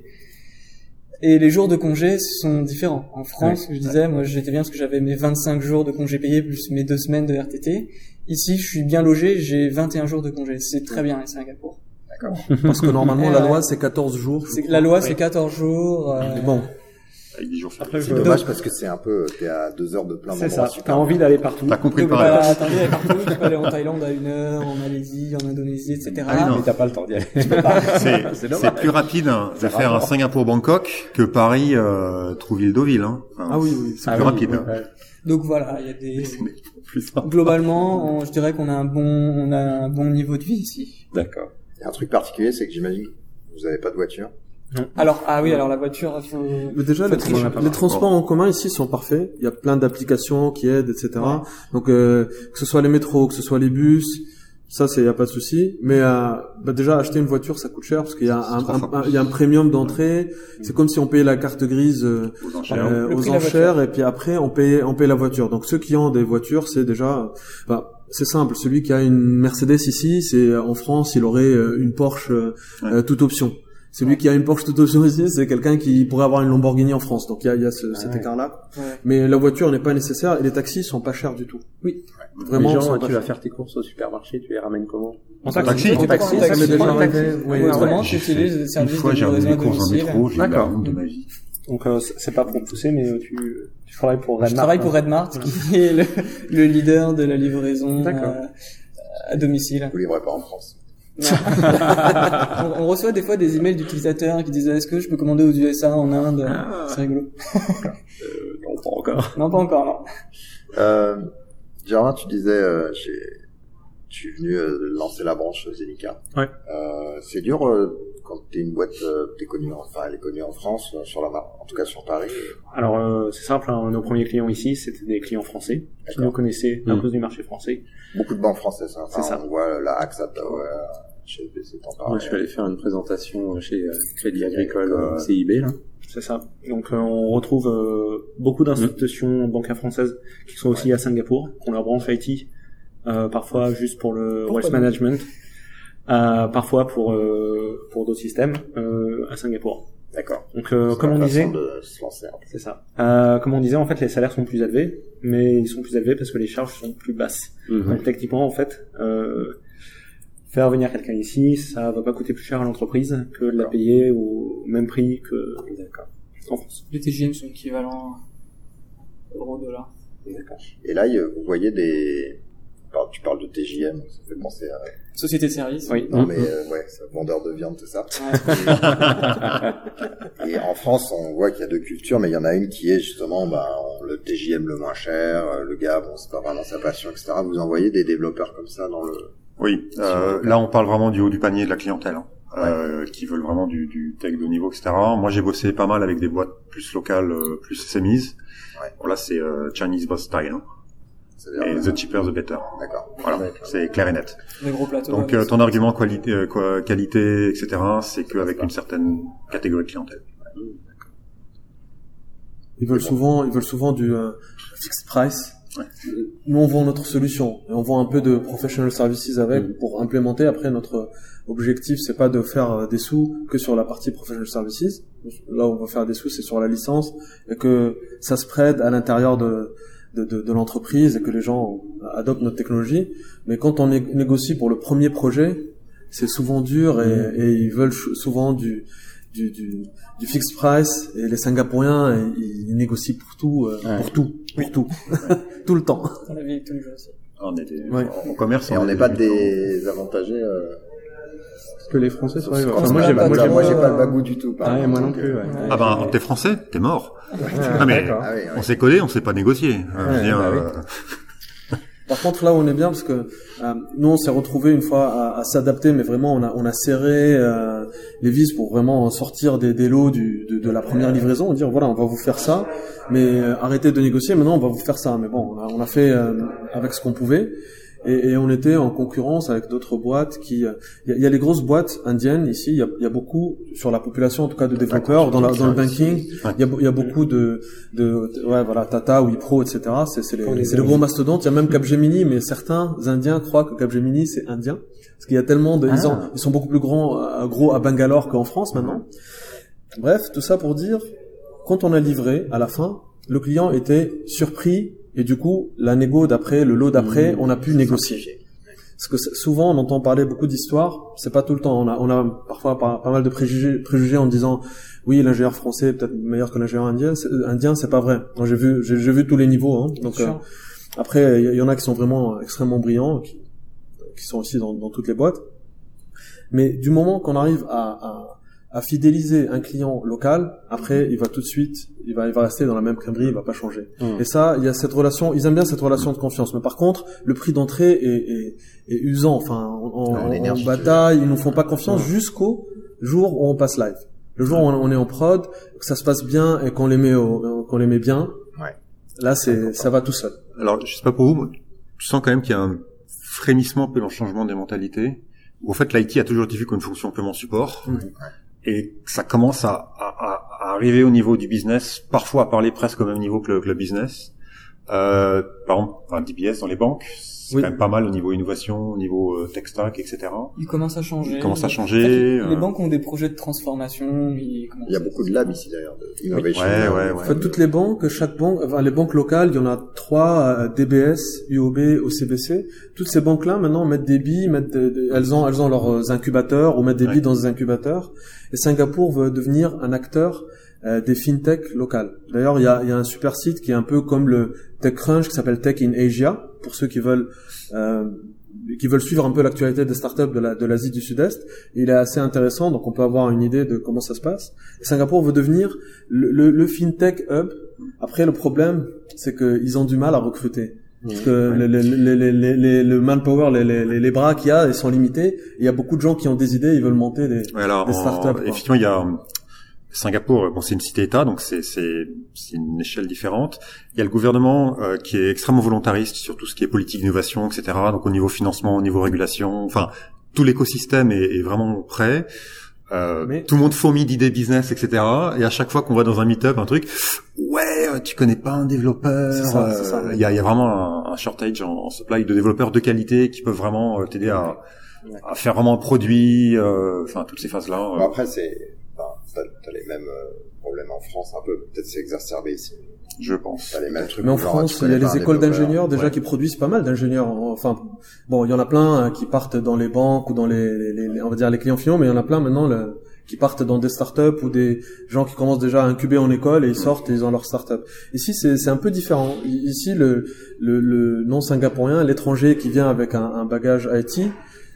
Et les jours de congé sont différents. En France, oui. je disais, moi j'étais bien parce que j'avais mes vingt-cinq jours de congé payés plus mes deux semaines de R T T. Ici, je suis bien logé, j'ai vingt et un jours de congé. C'est très bien à Singapour. D'accord. Parce que normalement, la loi, c'est quatorze jours. C'est, la loi, oui. c'est quatorze jours. Euh... Mais bon. Avec dix jours. Après, c'est dommage parce que c'est un peu, t'es à deux heures de plein d'endroits. C'est ça. Super. T'as envie d'aller partout. T'as compris le paradoxe. Attendez, aller partout. Tu peux aller en Thaïlande à une heure, en Malaisie, en Indonésie, et cetera. Ah, mais t'as pas le temps d'y aller. c'est, c'est, c'est plus rapide hein, de faire un Singapour-Bangkok que Paris, euh, Trouville-Deauville, hein. Enfin, ah oui, oui. C'est ah, plus oui, rapide. Oui, ouais. Donc voilà, il y a des, globalement, on, je dirais qu'on a un bon, on a un bon niveau de vie ici. D'accord. Il y a un truc particulier, c'est que j'imagine que vous avez pas de voiture. Alors, ah oui, alors la voiture, faut... Mais déjà, les, tra- les transports en commun ici sont parfaits. Il y a plein d'applications qui aident, et cetera. Ouais. Donc, euh, que ce soit les métros, que ce soit les bus, ça, c'est, y a pas de souci. Mais, euh, bah déjà, acheter une voiture, ça coûte cher parce qu'il y a un, un, un, il y a un premium d'entrée. C'est comme si on payait la carte grise, euh, aux enchères, euh, aux enchères et puis après, on paye, on paye la voiture. Donc, ceux qui ont des voitures, c'est déjà, bah, c'est simple. Celui qui a une Mercedes ici, c'est, en France, il aurait une Porsche, euh, ouais. toute option. Celui qui a une Porsche toute option ici, c'est quelqu'un qui pourrait avoir une Lamborghini en France. Donc il y a, il y a ce, ah cet ouais. écart-là. Ouais. Mais la voiture n'est pas nécessaire et les taxis sont pas chers du tout. Oui. Vraiment. Les gens, tu vas faire tes courses au supermarché, tu les ramènes comment? En taxi. En taxi. Ça m'est déjà arrivé. Oui. Autrement, tu utilises des services de livraison à domicile. J'ai fait la honte de ma vie. Donc euh, c'est pas pour pousser, mais euh, tu, tu travailles pour Redmart. Je travaille pour Redmart, hein. qui est le, le leader de la livraison euh, D'accord. à domicile. Vous livrez pas en France. on, on reçoit des fois des emails d'utilisateurs qui disent est-ce que je peux commander aux U S A, en Inde. Ah. C'est rigolo. Euh, non, pas encore. Non, pas encore, non. Euh, Germain, tu disais, euh, j'ai, tu es venu euh, lancer la branche Zenica. Ouais. Euh, c'est dur euh, quand t'es une boîte, euh, t'es connue, enfin elle est connue en France, euh, sur la, en tout cas sur Paris. Alors euh, c'est simple, hein, nos premiers clients ici, c'était des clients français qui D'accord. nous connaissaient à Mmh. cause du marché français. Beaucoup de banques françaises. Hein. Enfin, C'est ça. On voit la AXA Tower, chez B C, t'en parles. Moi, je suis allé faire une présentation chez euh, Crédit Agricole Agricole. euh, C I B là. C'est ça. Donc euh, on retrouve euh, beaucoup d'institutions bancaires françaises qui sont aussi à Singapour, qui ont leur branche I T, euh, parfois juste pour le Pourquoi wealth pas management, euh, parfois pour euh, pour d'autres systèmes euh, à Singapour. D'accord. Donc euh, C'est comme la on façon disait, de se lancer. hein. c'est ça. Euh, comme on disait, en fait, les salaires sont plus élevés, mais ils sont plus élevés parce que les charges sont plus basses. Donc techniquement, en fait, euh, faire venir quelqu'un ici, ça va pas coûter plus cher à l'entreprise que de la D'accord. payer au même prix que D'accord. en France. Les T G M sont équivalents euro-dollar. D'accord. Et là, il- vous voyez des, alors, tu parles de T J M, ça fait penser à, Société de service. Oui. non mais euh, ouais, c'est vendeur de viande, tout ça. Ouais. Et en France, on voit qu'il y a deux cultures, mais il y en a une qui est justement bah, on- le T J M le moins cher, euh, le gars, bon, c'est pas vraiment sa passion, et cetera. Vous envoyez des développeurs comme ça dans le... Oui, euh, là on parle vraiment du haut du panier de la clientèle, hein, euh, qui veulent vraiment du, du tech de haut niveau, et cetera. Moi j'ai bossé pas mal avec des boîtes plus locales, euh, plus S M Es. Ouais. Bon là c'est euh, Chinese boss style, hein, C'est-à-dire, et euh, the cheaper the better. D'accord. Voilà, c'est clair et net. Des gros plateaux. Donc avec euh, ton argument qualité, euh, quoi, qualité, et cetera, c'est qu'avec une certaine catégorie de clientèle. Ils veulent souvent, ils veulent souvent du euh, fixed price. Ouais. Nous, on vend notre solution et on vend un peu de professional services avec Mm. pour implémenter. Après, notre objectif, c'est pas de faire euh, des sous que sur la partie professional services. Là où on va faire des sous, c'est sur la licence et que ça se prête à l'intérieur de de, de, de l'entreprise et que les gens adoptent notre technologie. Mais quand on né- négocie pour le premier projet, c'est souvent dur et, Mm. et ils veulent ch- souvent du du, du, du fixed price et les Singapouriens ils, ils négocient pour tout, euh, Ouais. pour tout, pour tout, tout le temps. Dans la vie de tous les jours aussi. On est des, Ouais. en commerce. Et on est n'est pas désavantagés. Euh, Que les Français sur soient. ce Enfin, point-là. moi j'ai pas moi, trop, moi, j'ai pas le euh, bagou du tout. par Ah, et exemple, moi non donc, plus, euh, ouais. Ah ben t'es français, t'es mort. Ah mais D'accord. Ah oui, ouais. on s'est collé, on s'est pas négocié. Euh, je veux Ouais, dire, bah oui. euh, Par contre, là où on est bien, parce que euh, nous, on s'est retrouvés une fois à, à s'adapter, mais vraiment, on a, on a serré euh, les vis pour vraiment sortir des, des lots du, de, de la première livraison, et dire voilà, on va vous faire ça, mais euh, arrêtez de négocier. Maintenant, on va vous faire ça. Mais bon, on a, on a fait euh, avec ce qu'on pouvait. Et, et on était en concurrence avec d'autres boîtes qui, il y, a, y a les grosses boîtes indiennes ici, il y a, y a beaucoup sur la population en tout cas de développeurs dans, la, dans le banking, il y a, y a beaucoup de, de, de ouais voilà Tata, Wipro, et cetera. C'est, c'est les, c'est les gros mastodontes. Il y a même Capgemini, mais certains Indiens croient que Capgemini c'est indien parce qu'il y a tellement de, Ah. ils, ont, ils sont beaucoup plus grands, euh, gros à Bangalore qu'en France maintenant. Bref, tout ça pour dire, quand on a livré à la fin, le client était surpris. Et du coup, la négo d'après, le lot d'après, Mmh. on a pu négocier. Parce que c'est- souvent, on entend parler beaucoup d'histoires. C'est pas tout le temps. On a, on a parfois pas, pas mal de préjugés, préjugés en disant, oui, l'ingénieur français est peut-être meilleur que l'ingénieur indien. C'est, indien, c'est pas vrai. Moi, j'ai vu, j'ai, j'ai vu tous les niveaux. Hein. Donc euh, après, il y, y en a qui sont vraiment extrêmement brillants, qui, qui sont aussi dans, dans toutes les boîtes. Mais du moment qu'on arrive à, à à fidéliser un client local, après il va tout de suite, il va, il va rester dans la même crèmerie, il va pas changer. Mmh. Et ça, il y a cette relation, ils aiment bien cette relation de confiance. Mais par contre, le prix d'entrée est, est, est usant. Enfin, on, Ouais, on, l'énergie on bataille, ils nous font pas confiance jusqu'au jour où on passe live. Le jour où on, on est en prod, que ça se passe bien et qu'on les met, au, qu'on les met bien. Ouais. Là, c'est, ça va tout seul. alors je sais pas pour vous, mais je sens quand même qu'il y a un frémissement un peu dans le changement des mentalités. Où en fait l'I T a toujours été vu comme une fonction purement support. Mmh. Et ça commence à, à, à arriver au niveau du business, parfois à parler presque au même niveau que le, que le business. Euh, par exemple, enfin, D B S dans les banques, c'est Oui. quand même pas mal au niveau innovation, au niveau euh, tech stack, et cetera. Il commence à changer. Il commence à En changer, fait, les euh. banques ont des projets de transformation. Ils commencent Il y a à- beaucoup de labs ici d'ailleurs, de innovation. Ouais, ouais, En ouais. fait, toutes les banques, chaque banque, enfin, les banques locales, il y en a trois, euh, D B S, U O B, O C B C. Toutes ces banques-là, maintenant, mettent des billes, mettent des- des- elles ont, elles ont leurs incubateurs ou mettent des Ouais. billes dans des incubateurs. Et Singapour veut devenir un acteur euh, des fintech locales. D'ailleurs, il y a, il y a un super site qui est un peu comme le TechCrunch qui s'appelle Tech in Asia pour ceux qui veulent euh, qui veulent suivre un peu l'actualité des startups de la de l'Asie du Sud-Est. Il est assez intéressant, donc on peut avoir une idée de comment ça se passe. Et Singapour veut devenir le, le, le fintech hub. Après, le problème, c'est qu'ils ont du mal à recruter. Parce que ouais. le, le, le, le, le, le manpower, les, les, les bras qu'il y a, ils sont limités. Il y a beaucoup de gens qui ont des idées, ils veulent monter des, ouais, alors, des startups. En, effectivement, il y a Singapour, bon, c'est une cité-État, donc c'est, c'est, c'est une échelle différente. Il y a le gouvernement euh, qui est extrêmement volontariste sur tout ce qui est politique d'innovation, et cetera. Donc au niveau financement, au niveau régulation, enfin tout l'écosystème est, est vraiment prêt. Euh, Mais... Tout le monde fourmille d'idées business, et cetera. Et à chaque fois qu'on va dans un meet-up, un truc, ouais, tu connais pas un développeur. C'est ça, c'est ça. Il y a, il y a vraiment un, un shortage en, en supply de développeurs de qualité qui peuvent vraiment t'aider à, à faire vraiment un produit. Euh, enfin, toutes ces phases-là. Bon, après, c'est, enfin, t'as, t'as les mêmes euh, problèmes en France un peu. Peut-être c'est exacerbé ici. Je pense. T'as les mêmes trucs. Mais en France, il y a les écoles d'ingénieurs déjà ouais. qui produisent pas mal d'ingénieurs. Enfin, bon, il y en a plein hein, qui partent dans les banques ou dans les, les, les, on va dire les clients finaux, mais il y en a plein maintenant le, qui partent dans des startups ou des gens qui commencent déjà à incuber en école et ils sortent et ils ont leur startup. Ici, c'est, c'est un peu différent. Ici, le, le, le non singapourien, l'étranger qui vient avec un, un bagage I T,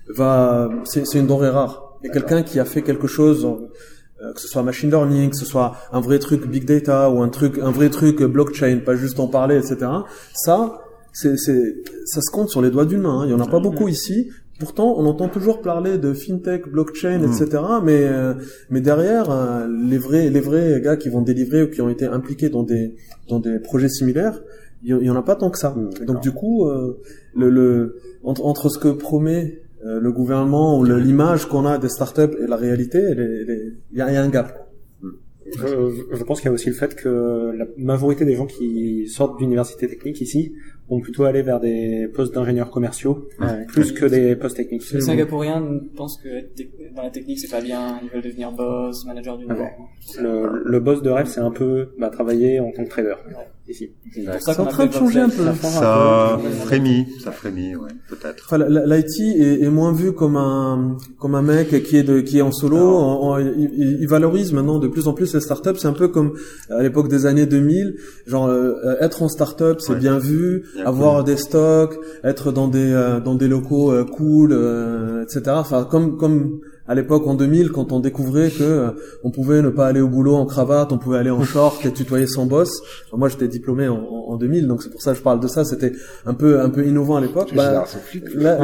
va, c'est, c'est une denrée rare. Et quelqu'un qui a fait quelque chose. Que ce soit machine learning, que ce soit un vrai truc big data ou un truc, un vrai truc blockchain, pas juste en parler, et cetera. Ça, c'est, c'est, ça se compte sur les doigts d'une main. Hein. Il y en a pas beaucoup ici. Pourtant, on entend toujours parler de fintech, blockchain, et cetera. Mais, euh, mais derrière, euh, les vrais, les vrais gars qui vont délivrer ou qui ont été impliqués dans des, dans des projets similaires, il y en a pas tant que ça. Mmh, donc du coup, euh, le, le, entre, entre ce que promet Euh, le gouvernement ou le, l'image qu'on a des startups et la réalité, il y a, y a un gap. Je, je pense qu'il y a aussi le fait que la majorité des gens qui sortent d'universités techniques ici vont plutôt aller vers des postes d'ingénieurs commerciaux ouais. plus que des postes techniques. Les Singapouriens pensent que dans la technique c'est pas bien, ils veulent devenir boss, manager d'une okay. le, le boss de rêve c'est un peu bah, travailler en tant que trader ouais. ici. C'est pour ça qu'on est en train de changer un peu. Ça frémit, ça frémit, ouais, peut-être. Enfin, l'I T est, est moins vu comme un comme un mec qui est de qui est en solo. En, en, il, il valorise maintenant de plus en plus les startups. C'est un peu comme à l'époque des années deux mille. Genre euh, être en startup c'est ouais. bien vu, bien avoir cool. des stocks, être dans des euh, dans des locaux euh, cool, euh, et cetera. Enfin comme comme à l'époque en deux mille quand on découvrait que euh, on pouvait ne pas aller au boulot en cravate, on pouvait aller en short et tutoyer son boss. Enfin, moi j'étais diplômé en, en, en deux mille, donc c'est pour ça que je parle de ça. C'était un peu un peu innovant à l'époque. Bah, la,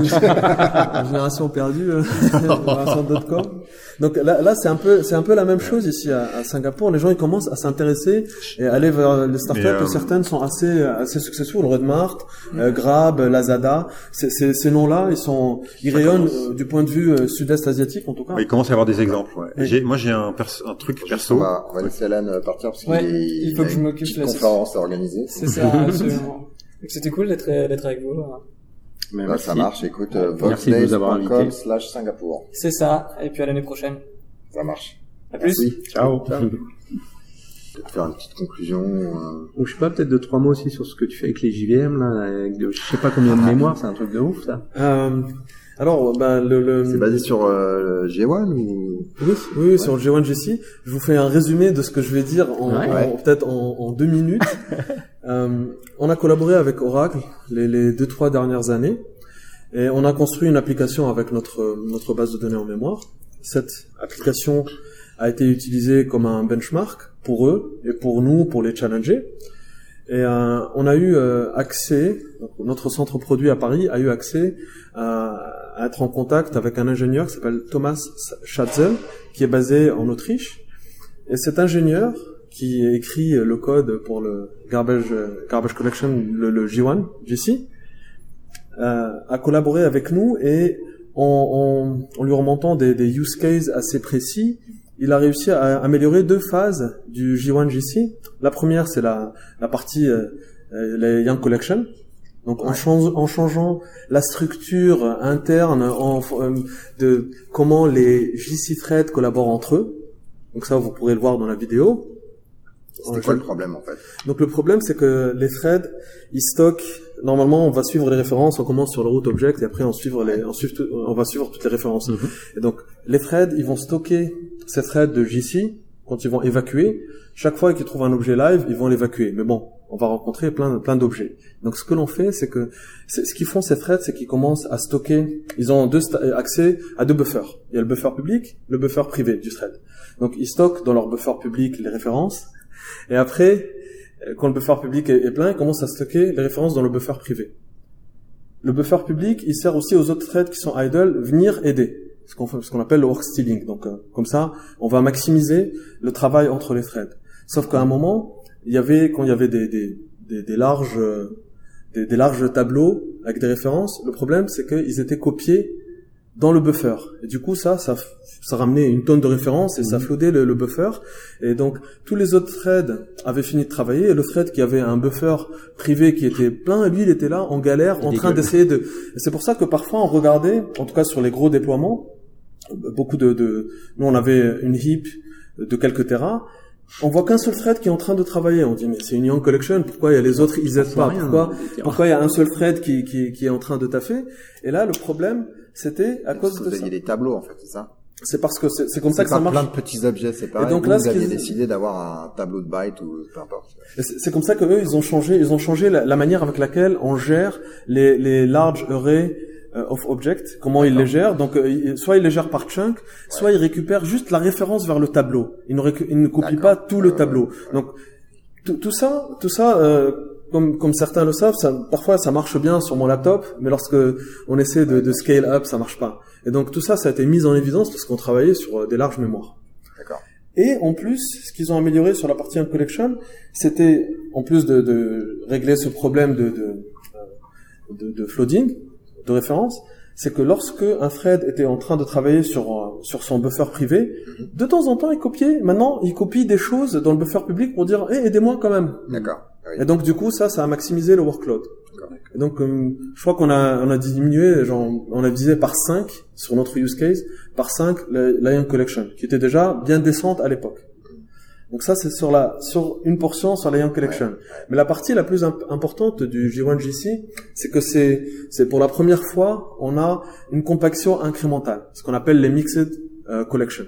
la génération perdue, euh, génération dot com. Donc là là c'est un peu c'est un peu la même chose ici à, à Singapour. Les gens ils commencent à s'intéresser et à aller vers les startups. Euh... Certaines sont assez assez successful. Redmart, euh, Grab, Lazada. C'est, c'est, ces noms-là ils sont ils ça rayonnent euh, du point de vue euh, sud-est asiatique. En tout cas. Ouais, il commence à y avoir des exemples. Ouais. Oui. J'ai, moi, j'ai un, pers- un truc perso. On va, on va laisser Alan partir parce qu'il ouais, il, il faut que je m'occupe de la conférence à organiser. C'est ça, absolument. C'était cool d'être, d'être avec vous. Mais bah, ça marche. Écoute, euh, voxdays point com slash Singapour. C'est ça. Et puis à l'année prochaine. Ça marche. À plus. Merci. Ciao. Ciao. Peut-être faire une petite conclusion. Euh... Donc, je sais pas, peut-être deux, trois mots aussi sur ce que tu fais avec les J V M, là, avec de, je sais pas combien de mémoire, c'est un truc de ouf, ça. Euh, alors, ben, le, le... C'est basé sur euh, le G un ou? Oui, oui, ouais. Sur le G un G C. Je vous fais un résumé de ce que je vais dire en, ouais, en ouais. peut-être en, en deux minutes. euh, on a collaboré avec Oracle les, les deux, trois dernières années. Et on a construit une application avec notre, notre base de données en mémoire. Cette application a été utilisée comme un benchmark pour eux et pour nous, pour les challenger. Et euh, on a eu euh, accès, notre centre produit à Paris a eu accès à, à être en contact avec un ingénieur qui s'appelle Thomas Schatzel, qui est basé en Autriche. Et cet ingénieur, qui écrit le code pour le Garbage, Garbage Collection, le, le G un G C, euh, a collaboré avec nous et en, en, en lui remontant des, des use cases assez précis, il a réussi à améliorer deux phases du G un G C. La première, c'est la, la partie euh, les Young Collection. Donc, en, change, en changeant la structure interne en, euh, de comment les J C threads collaborent entre eux. Donc ça, vous pourrez le voir dans la vidéo. C'est quoi le problème, en fait? Donc, le problème, c'est que les threads, ils stockent. Normalement, on va suivre les références, on commence sur le root object et après on, suivre les, on, suit, on va suivre toutes les références. Mm-hmm. Et donc, les threads, ils vont stocker ces threads de J C quand ils vont évacuer, chaque fois qu'ils trouvent un objet live, ils vont l'évacuer. Mais bon, on va rencontrer plein, plein d'objets. Donc, ce que l'on fait, c'est que, c'est, ce qu'ils font ces threads, c'est qu'ils commencent à stocker, ils ont deux sta- accès à deux buffers. Il y a le buffer public, le buffer privé du thread. Donc, ils stockent dans leur buffer public les références. Et après, quand le buffer public est, est plein, ils commencent à stocker les références dans le buffer privé. Le buffer public, il sert aussi aux autres threads qui sont idle, venir aider. Ce qu'on, ce qu'on appelle le work stealing. Donc, euh, comme ça, on va maximiser le travail entre les threads. Sauf qu'à un moment, il y avait, quand il y avait des, des, des, des larges, des, des larges tableaux avec des références, le problème, c'est qu'ils étaient copiés dans le buffer. Et du coup, ça, ça, ça ramenait une tonne de références et ça floodait le, le buffer. Et donc, tous les autres threads avaient fini de travailler et le thread qui avait un buffer privé qui était plein, lui, il était là, en galère, en train d'essayer de... Et c'est pour ça que parfois, on regardait, en tout cas sur les gros déploiements, beaucoup de, de, nous on avait une heap de quelques terras, on voit qu'un seul thread qui est en train de travailler, on dit mais c'est une Young Collection, pourquoi il y a les autres ils aident pas, pourquoi, pourquoi il y a un seul thread qui, qui, qui est en train de taffer, et là le problème c'était à cause de ça. Vous aviez des tableaux en fait, c'est ça? C'est parce que c'est, c'est comme ça que ça marche. Plein de petits objets séparés. Et donc vous, là, vous aviez qu'ils... décidé d'avoir un tableau de bytes ou peu importe. C'est, c'est comme ça que eux ils ont changé, ils ont changé la, la manière avec laquelle on gère les, les large arrays of object, comment ils les gèrent. Donc, euh, soit ils les gèrent par chunk, soit ouais. ils récupèrent juste la référence vers le tableau. Ils ne, récu- ils ne copient D'accord. pas tout le tableau. Donc, tout, tout ça, tout ça, euh, comme, comme certains le savent, ça, parfois ça marche bien sur mon laptop, mais lorsque on essaie de, de scale up, ça marche pas. Et donc, tout ça, ça a été mis en évidence parce qu'on travaillait sur euh, des larges mémoires. D'accord. Et en plus, ce qu'ils ont amélioré sur la partie Young Collection, c'était, en plus de, de régler ce problème de, de, de, de flooding, de référence, c'est que lorsque un thread était en train de travailler sur euh, sur son buffer privé, mm-hmm. de temps en temps il copiait. Maintenant, il copie des choses dans le buffer public pour dire hey, aidez-moi quand même. D'accord. Oui. Et donc du coup, ça, ça a maximisé le workload. D'accord. Et donc, euh, je crois qu'on a on a diminué, genre on a divisé par cinq sur notre use case, par cinq la, la Young Collection, qui était déjà bien décente à l'époque. Donc ça, c'est sur la sur une portion sur la Young Collection. Ouais, ouais. Mais la partie la plus imp- importante du J un J C, c'est que c'est c'est pour la première fois, on a une compaction incrémentale, ce qu'on appelle les mixed uh, collection.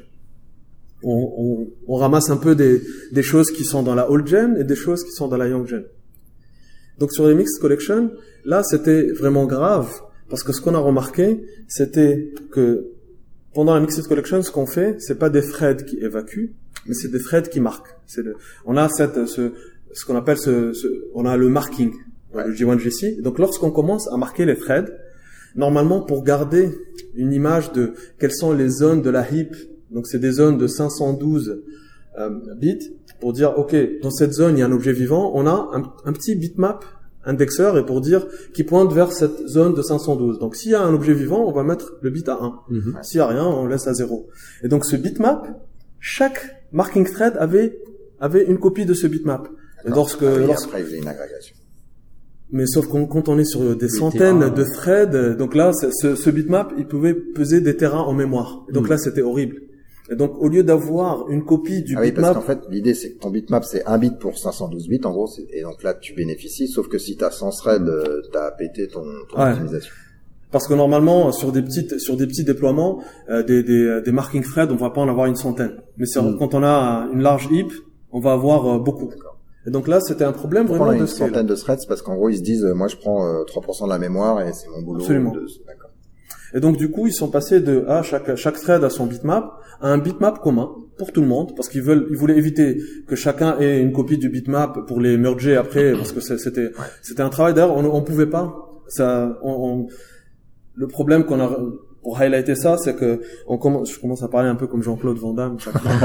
On, on, on ramasse un peu des des choses qui sont dans la old gen et des choses qui sont dans la young gen. Donc sur les mixed collection, là, c'était vraiment grave parce que ce qu'on a remarqué, c'était que pendant la mixed collection, ce qu'on fait, c'est pas des threads qui évacuent, mais c'est des threads qui marquent. C'est le, on a cette, ce, ce qu'on appelle ce, ce, on a le marking, ouais. le J un J C. Donc, lorsqu'on commence à marquer les threads, normalement, pour garder une image de quelles sont les zones de la heap, donc c'est des zones de cinq cent douze euh, bits, pour dire, ok, dans cette zone, il y a un objet vivant, on a un, un petit bitmap indexeur et pour dire qui pointe vers cette zone de cinq cent douze. Donc, s'il y a un objet vivant, on va mettre le bit à un. Mm-hmm. S'il y a rien, on laisse à zéro. Et donc, ce bitmap, chaque marking thread avait avait une copie de ce bitmap. Et lorsque, ah oui, lorsque... après, il faisait une agrégation. Mais sauf qu'on, quand on est sur des oui, centaines terrain, de threads, donc là, ce, ce bitmap, il pouvait peser des terrains en mémoire. Et donc mm. là, c'était horrible. Et donc, au lieu d'avoir une copie du ah oui, bitmap... parce qu'en fait, l'idée, c'est que ton bitmap, c'est un bit pour cinq cent douze bits, en gros, c'est... et donc là, tu bénéficies, sauf que si t'as cent threads, euh, t'as pété ton, ton ouais. optimisation. Parce que normalement, sur des petites, sur des petits déploiements, euh, des, des, des marking threads, on va pas en avoir une centaine. Mais c'est, mm. quand on a une large heap, on va avoir euh, beaucoup. D'accord. Et donc là, c'était un problème Pourquoi vraiment on a de une scale. centaine de threads, parce qu'en gros, ils se disent, euh, moi, je prends euh, trois pour cent de la mémoire et c'est mon boulot. Absolument. De... D'accord. Et donc, du coup, ils sont passés de, ah, chaque, chaque thread a son bitmap, à un bitmap commun pour tout le monde, parce qu'ils veulent, ils voulaient éviter que chacun ait une copie du bitmap pour les merger après, parce que c'était, ouais. c'était un travail. D'ailleurs, on, on pouvait pas, ça, on, on le problème qu'on a, pour highlighter ça, c'est que on commence, je commence à parler un peu comme Jean-Claude Van Damme.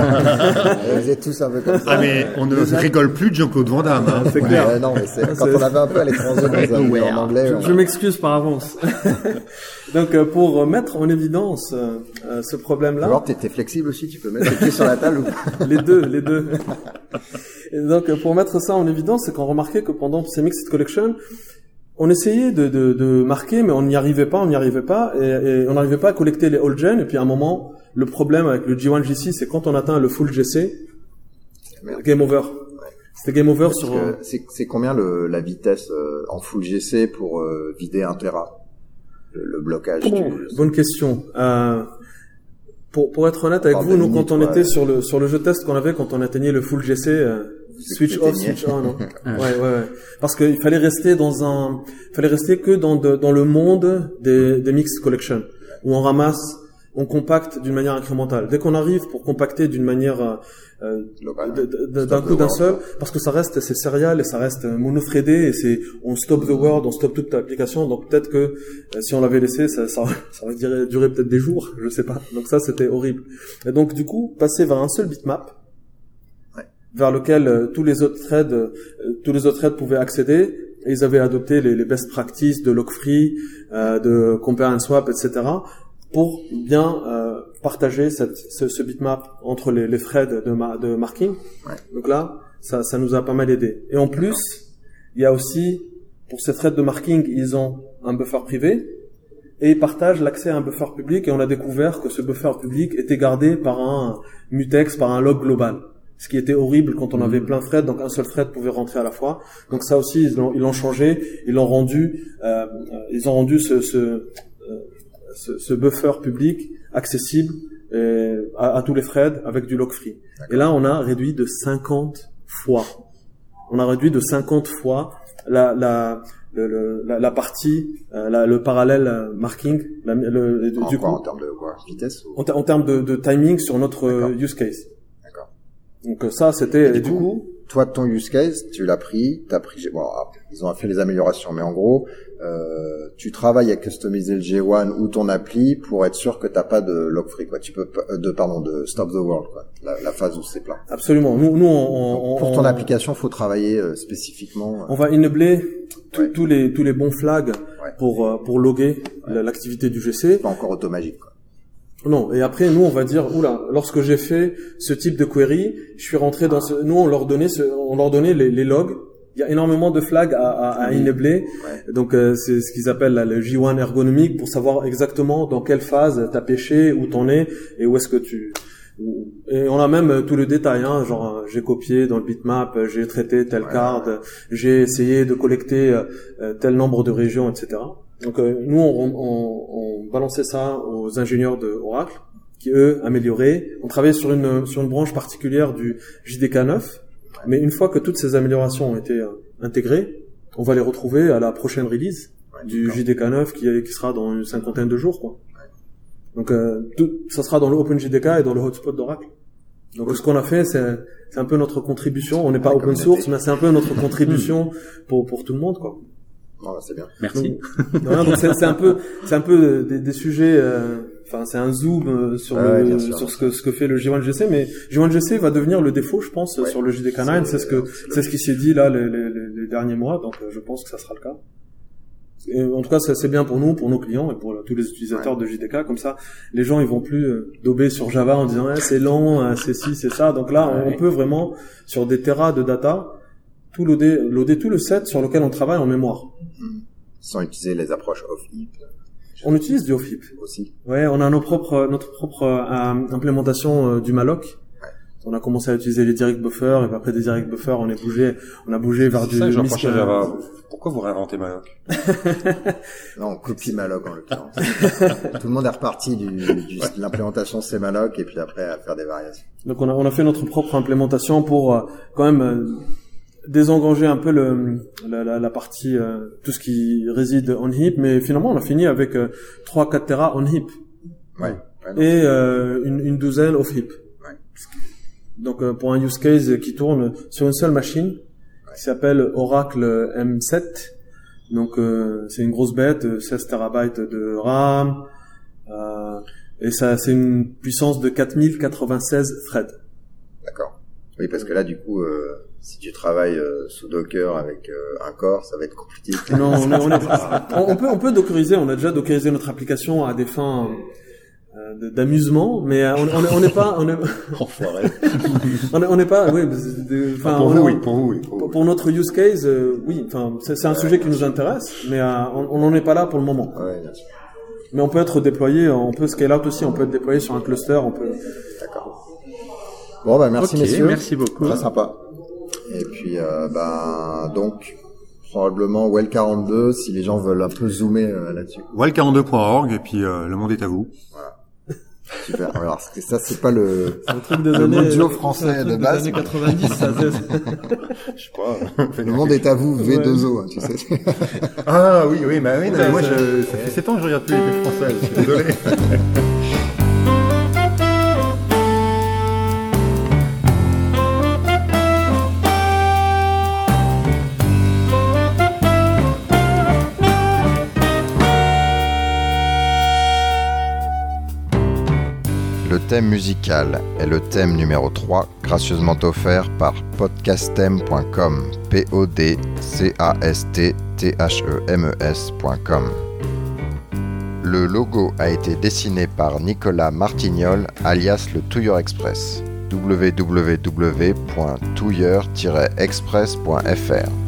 Vous êtes tous un peu comme ça. Ah mais on ne rigole plus de Jean-Claude Van Damme. Hein. C'est clair. Ouais, non, mais c'est, quand c'est... on avait un peu à l'étranger dans un ouais, en anglais. Je, on... je m'excuse par avance. Donc euh, pour mettre en évidence euh, euh, ce problème-là. Alors t'es, t'es flexible aussi, tu peux mettre les pieds sur la table ou pas? Les deux, les deux. Et donc pour mettre ça en évidence, c'est qu'on remarquait que pendant ces mixed collections, on essayait de, de, de marquer, mais on n'y arrivait pas, on n'y arrivait pas, et, et on n'arrivait pas à collecter les old gen. Et puis à un moment, le problème avec le J un J C, c'est quand on atteint le full G C, game over. Ouais. C'était game over. Parce sur. Que c'est, c'est combien le, la vitesse euh, en full G C pour euh, vider un téra, le, le blocage. Bon, du... Bonne question. Euh, Pour, pour être honnête avec Par vous, nous, minutes, quand on ouais. était sur le, sur le jeu test qu'on avait, quand on atteignait le full G C, euh, switch off, switch on, non? ouais, ouais, ouais. Parce qu'il fallait rester dans un, il fallait rester que dans de, dans le monde des, des mixed collections, où on ramasse, on compacte d'une manière incrémentale. Dès qu'on arrive pour compacter d'une manière, euh, Global. de- de- d'un coup d'un seul, parce que ça reste, c'est serial et ça reste monothreadé et c'est, on stop the world, on stop toute l'application, donc peut-être que euh, si on l'avait laissé, ça, ça, ça aurait duré, duré peut-être des jours, je sais pas. Donc ça, c'était horrible. Et donc du coup, passer vers un seul bitmap, Ouais. vers lequel euh, tous les autres threads, euh, tous les autres threads pouvaient accéder, et ils avaient adopté les, les best practices de lock-free, euh, de compare and swap, et cetera, pour bien euh, partager cette, ce, ce bitmap entre les, les threads de, ma, de marking. Ouais. Donc là, ça, ça nous a pas mal aidé. Et en plus, il y a aussi, pour ces threads de marking, ils ont un buffer privé et ils partagent l'accès à un buffer public, et on a découvert que ce buffer public était gardé par un mutex, par un log global. Ce qui était horrible quand on avait plein de threads, donc un seul thread pouvait rentrer à la fois. Donc ça aussi, ils l'ont, ils l'ont changé, ils l'ont rendu, euh, ils ont rendu ce, ce, euh, ce, ce buffer public accessible euh, à, à tous les threads avec du log-free. Et là, on a réduit de cinquante fois. On a réduit de cinquante fois la, la, le, le, la, la partie, euh, la, le parallèle euh, marking, la, le, En du quoi, coup, en termes de quoi? Vitesse ou... en, ter- en termes de, de timing sur notre euh, D'accord. use case. D'accord. Donc euh, ça, c'était, Et et du du coup, coup, Toi, ton use case, tu l'as pris, t'as pris, bon, ah, ils ont fait les améliorations, mais en gros, euh, tu travailles à customiser le G un ou ton appli pour être sûr que t'as pas de log free, quoi. Tu peux pas, de, pardon, de stop the world, quoi. La, la phase où c'est plein. absolument. Nous, nous, on, Donc, on, pour on- ton application, faut travailler euh, spécifiquement. euh, on va enabler tous- Ouais. tous les tous les bons flags Ouais. pour euh, pour loguer la- l'activité du G C. pas encore automagique, quoi. Non, et après nous on va dire oula, lorsque j'ai fait ce type de query, je suis rentré dans ce, nous on leur donnait ce, on leur donnait les, les logs. Il y a énormément de flags à, à, à enabler. Ouais. Donc euh, c'est ce qu'ils appellent là, le J un ergonomique pour savoir exactement dans quelle phase t'as pêché, où t'en es et où est-ce que tu. Et on a même euh, tout le détail, hein, genre euh, j'ai copié dans le bitmap, euh, j'ai traité telle Ouais. carte, euh, j'ai essayé de collecter euh, euh, tel nombre de régions, et cetera. Donc euh, nous on, on, on balançait ça aux ingénieurs de Oracle qui eux amélioraient. On travaillait sur une sur une branche particulière du J D K neuf, mais une fois que toutes ces améliorations ont été euh, intégrées, on va les retrouver à la prochaine release Ouais, du d'accord. J D K neuf qui, qui sera dans une cinquantaine de jours, quoi. Donc euh, tout, ça sera dans le OpenJDK et dans le hotspot d'Oracle. Donc ce qu'on a fait, c'est c'est un peu notre contribution. On n'est pas Ouais, open communauté. source, mais c'est un peu notre contribution pour pour tout le monde, quoi. Non, bah, c'est bien. Merci. Donc, voilà, donc c'est c'est un peu c'est un peu des, des sujets. euh, Enfin, c'est un zoom euh, sur Ouais, le bien sûr. sur ce que ce que fait le J un G C, mais J un G C va devenir le défaut, je pense, Ouais. sur le J D K neuf. C'est ce que c'est c'est ce qui s'est dit là les, les, les les derniers mois. Donc euh, je pense que ça sera le cas. Et en tout cas, ça c'est bien pour nous, pour nos clients et pour euh, tous les utilisateurs de J D K. Comme ça, les gens ils vont plus euh, dauber sur Java en disant eh, c'est lent, euh, c'est ci, c'est ça. Donc là, on, Ouais. on peut vraiment sur des terras de data tout loader, loader tout le set sur lequel on travaille en mémoire. Sans utiliser les approches off-heap On utilise du off-heap. aussi. Ouais, on a nos propres, notre propre euh, implémentation euh, du malloc. On a commencé à utiliser les direct buffers et puis après des direct buffers, on est bougé, on a bougé vers du C'est ça que je Mist- reproche à Java. Pourquoi vous réinventez Malloc? Non, on copie malloc en l'occurrence. Tout le monde est reparti du, du, de l'implémentation C malloc et puis après à faire des variations. Donc on a, on a fait notre propre implémentation pour euh, quand même euh, désengranger un peu le, la, la, la partie, euh, tout ce qui réside on heap, mais finalement on a fini avec euh, trois quatre terras on heap Ouais. ouais non, et euh, une, une douzaine off heap. Ouais. Donc euh, pour un use case qui tourne sur une seule machine, qui s'appelle Oracle M sept. Donc euh, c'est une grosse bête, seize térabytes de RAM, euh, et ça c'est une puissance de quatre mille quatre-vingt-seize threads. D'accord. Oui, parce que là, du coup, euh, si tu travailles euh, sous Docker avec euh, un corps, ça va être compliqué. Non, on, est- on, est- on- on peut on peut dockeriser, on a déjà dockerisé notre application à des fins euh, de- d'amusement, mais euh, on on est- on n'est pas on est Enfoiré. on est- on n'est pas oui, de- de- enfin Pour on- vous, on- oui, pour vous, oui. pour Pour, vous. pour notre use case, euh, oui, enfin c'est c'est un sujet qui nous intéresse, mais euh, on n'en est pas là pour le moment. Ouais, bien sûr. Mais on peut être déployé, on peut scale out aussi, on peut être déployé sur un cluster, on peut. D'accord. Bon, bah merci Ok, messieurs. merci beaucoup. Très sympa. Et puis, euh, ben, donc, probablement Well quarante-deux, si les gens veulent un peu zoomer euh, là-dessus. well quarante-deux point org et puis euh, le monde est à vous. Super. Alors, c'est- ça, c'est pas le, C'est un truc des le années, mojo c'est français un truc de des base. années quatre-vingt-dix, ça. c'est- Je sais pas. Le monde est à vous, V deux O, hein, tu sais. Ah oui, oui, bah oui, non, mais Ouais, moi, c'est- je, ça fait sept ans que je regarde plus les pubs françaises. Je suis désolé. Le thème musical est le thème numéro trois, gracieusement offert par podcastem point com, P O D C A S T T H E M E S point com. Le logo a été dessiné par Nicolas Martignol, alias le Touilleur Express, w w w point touilleur tiret express point f r.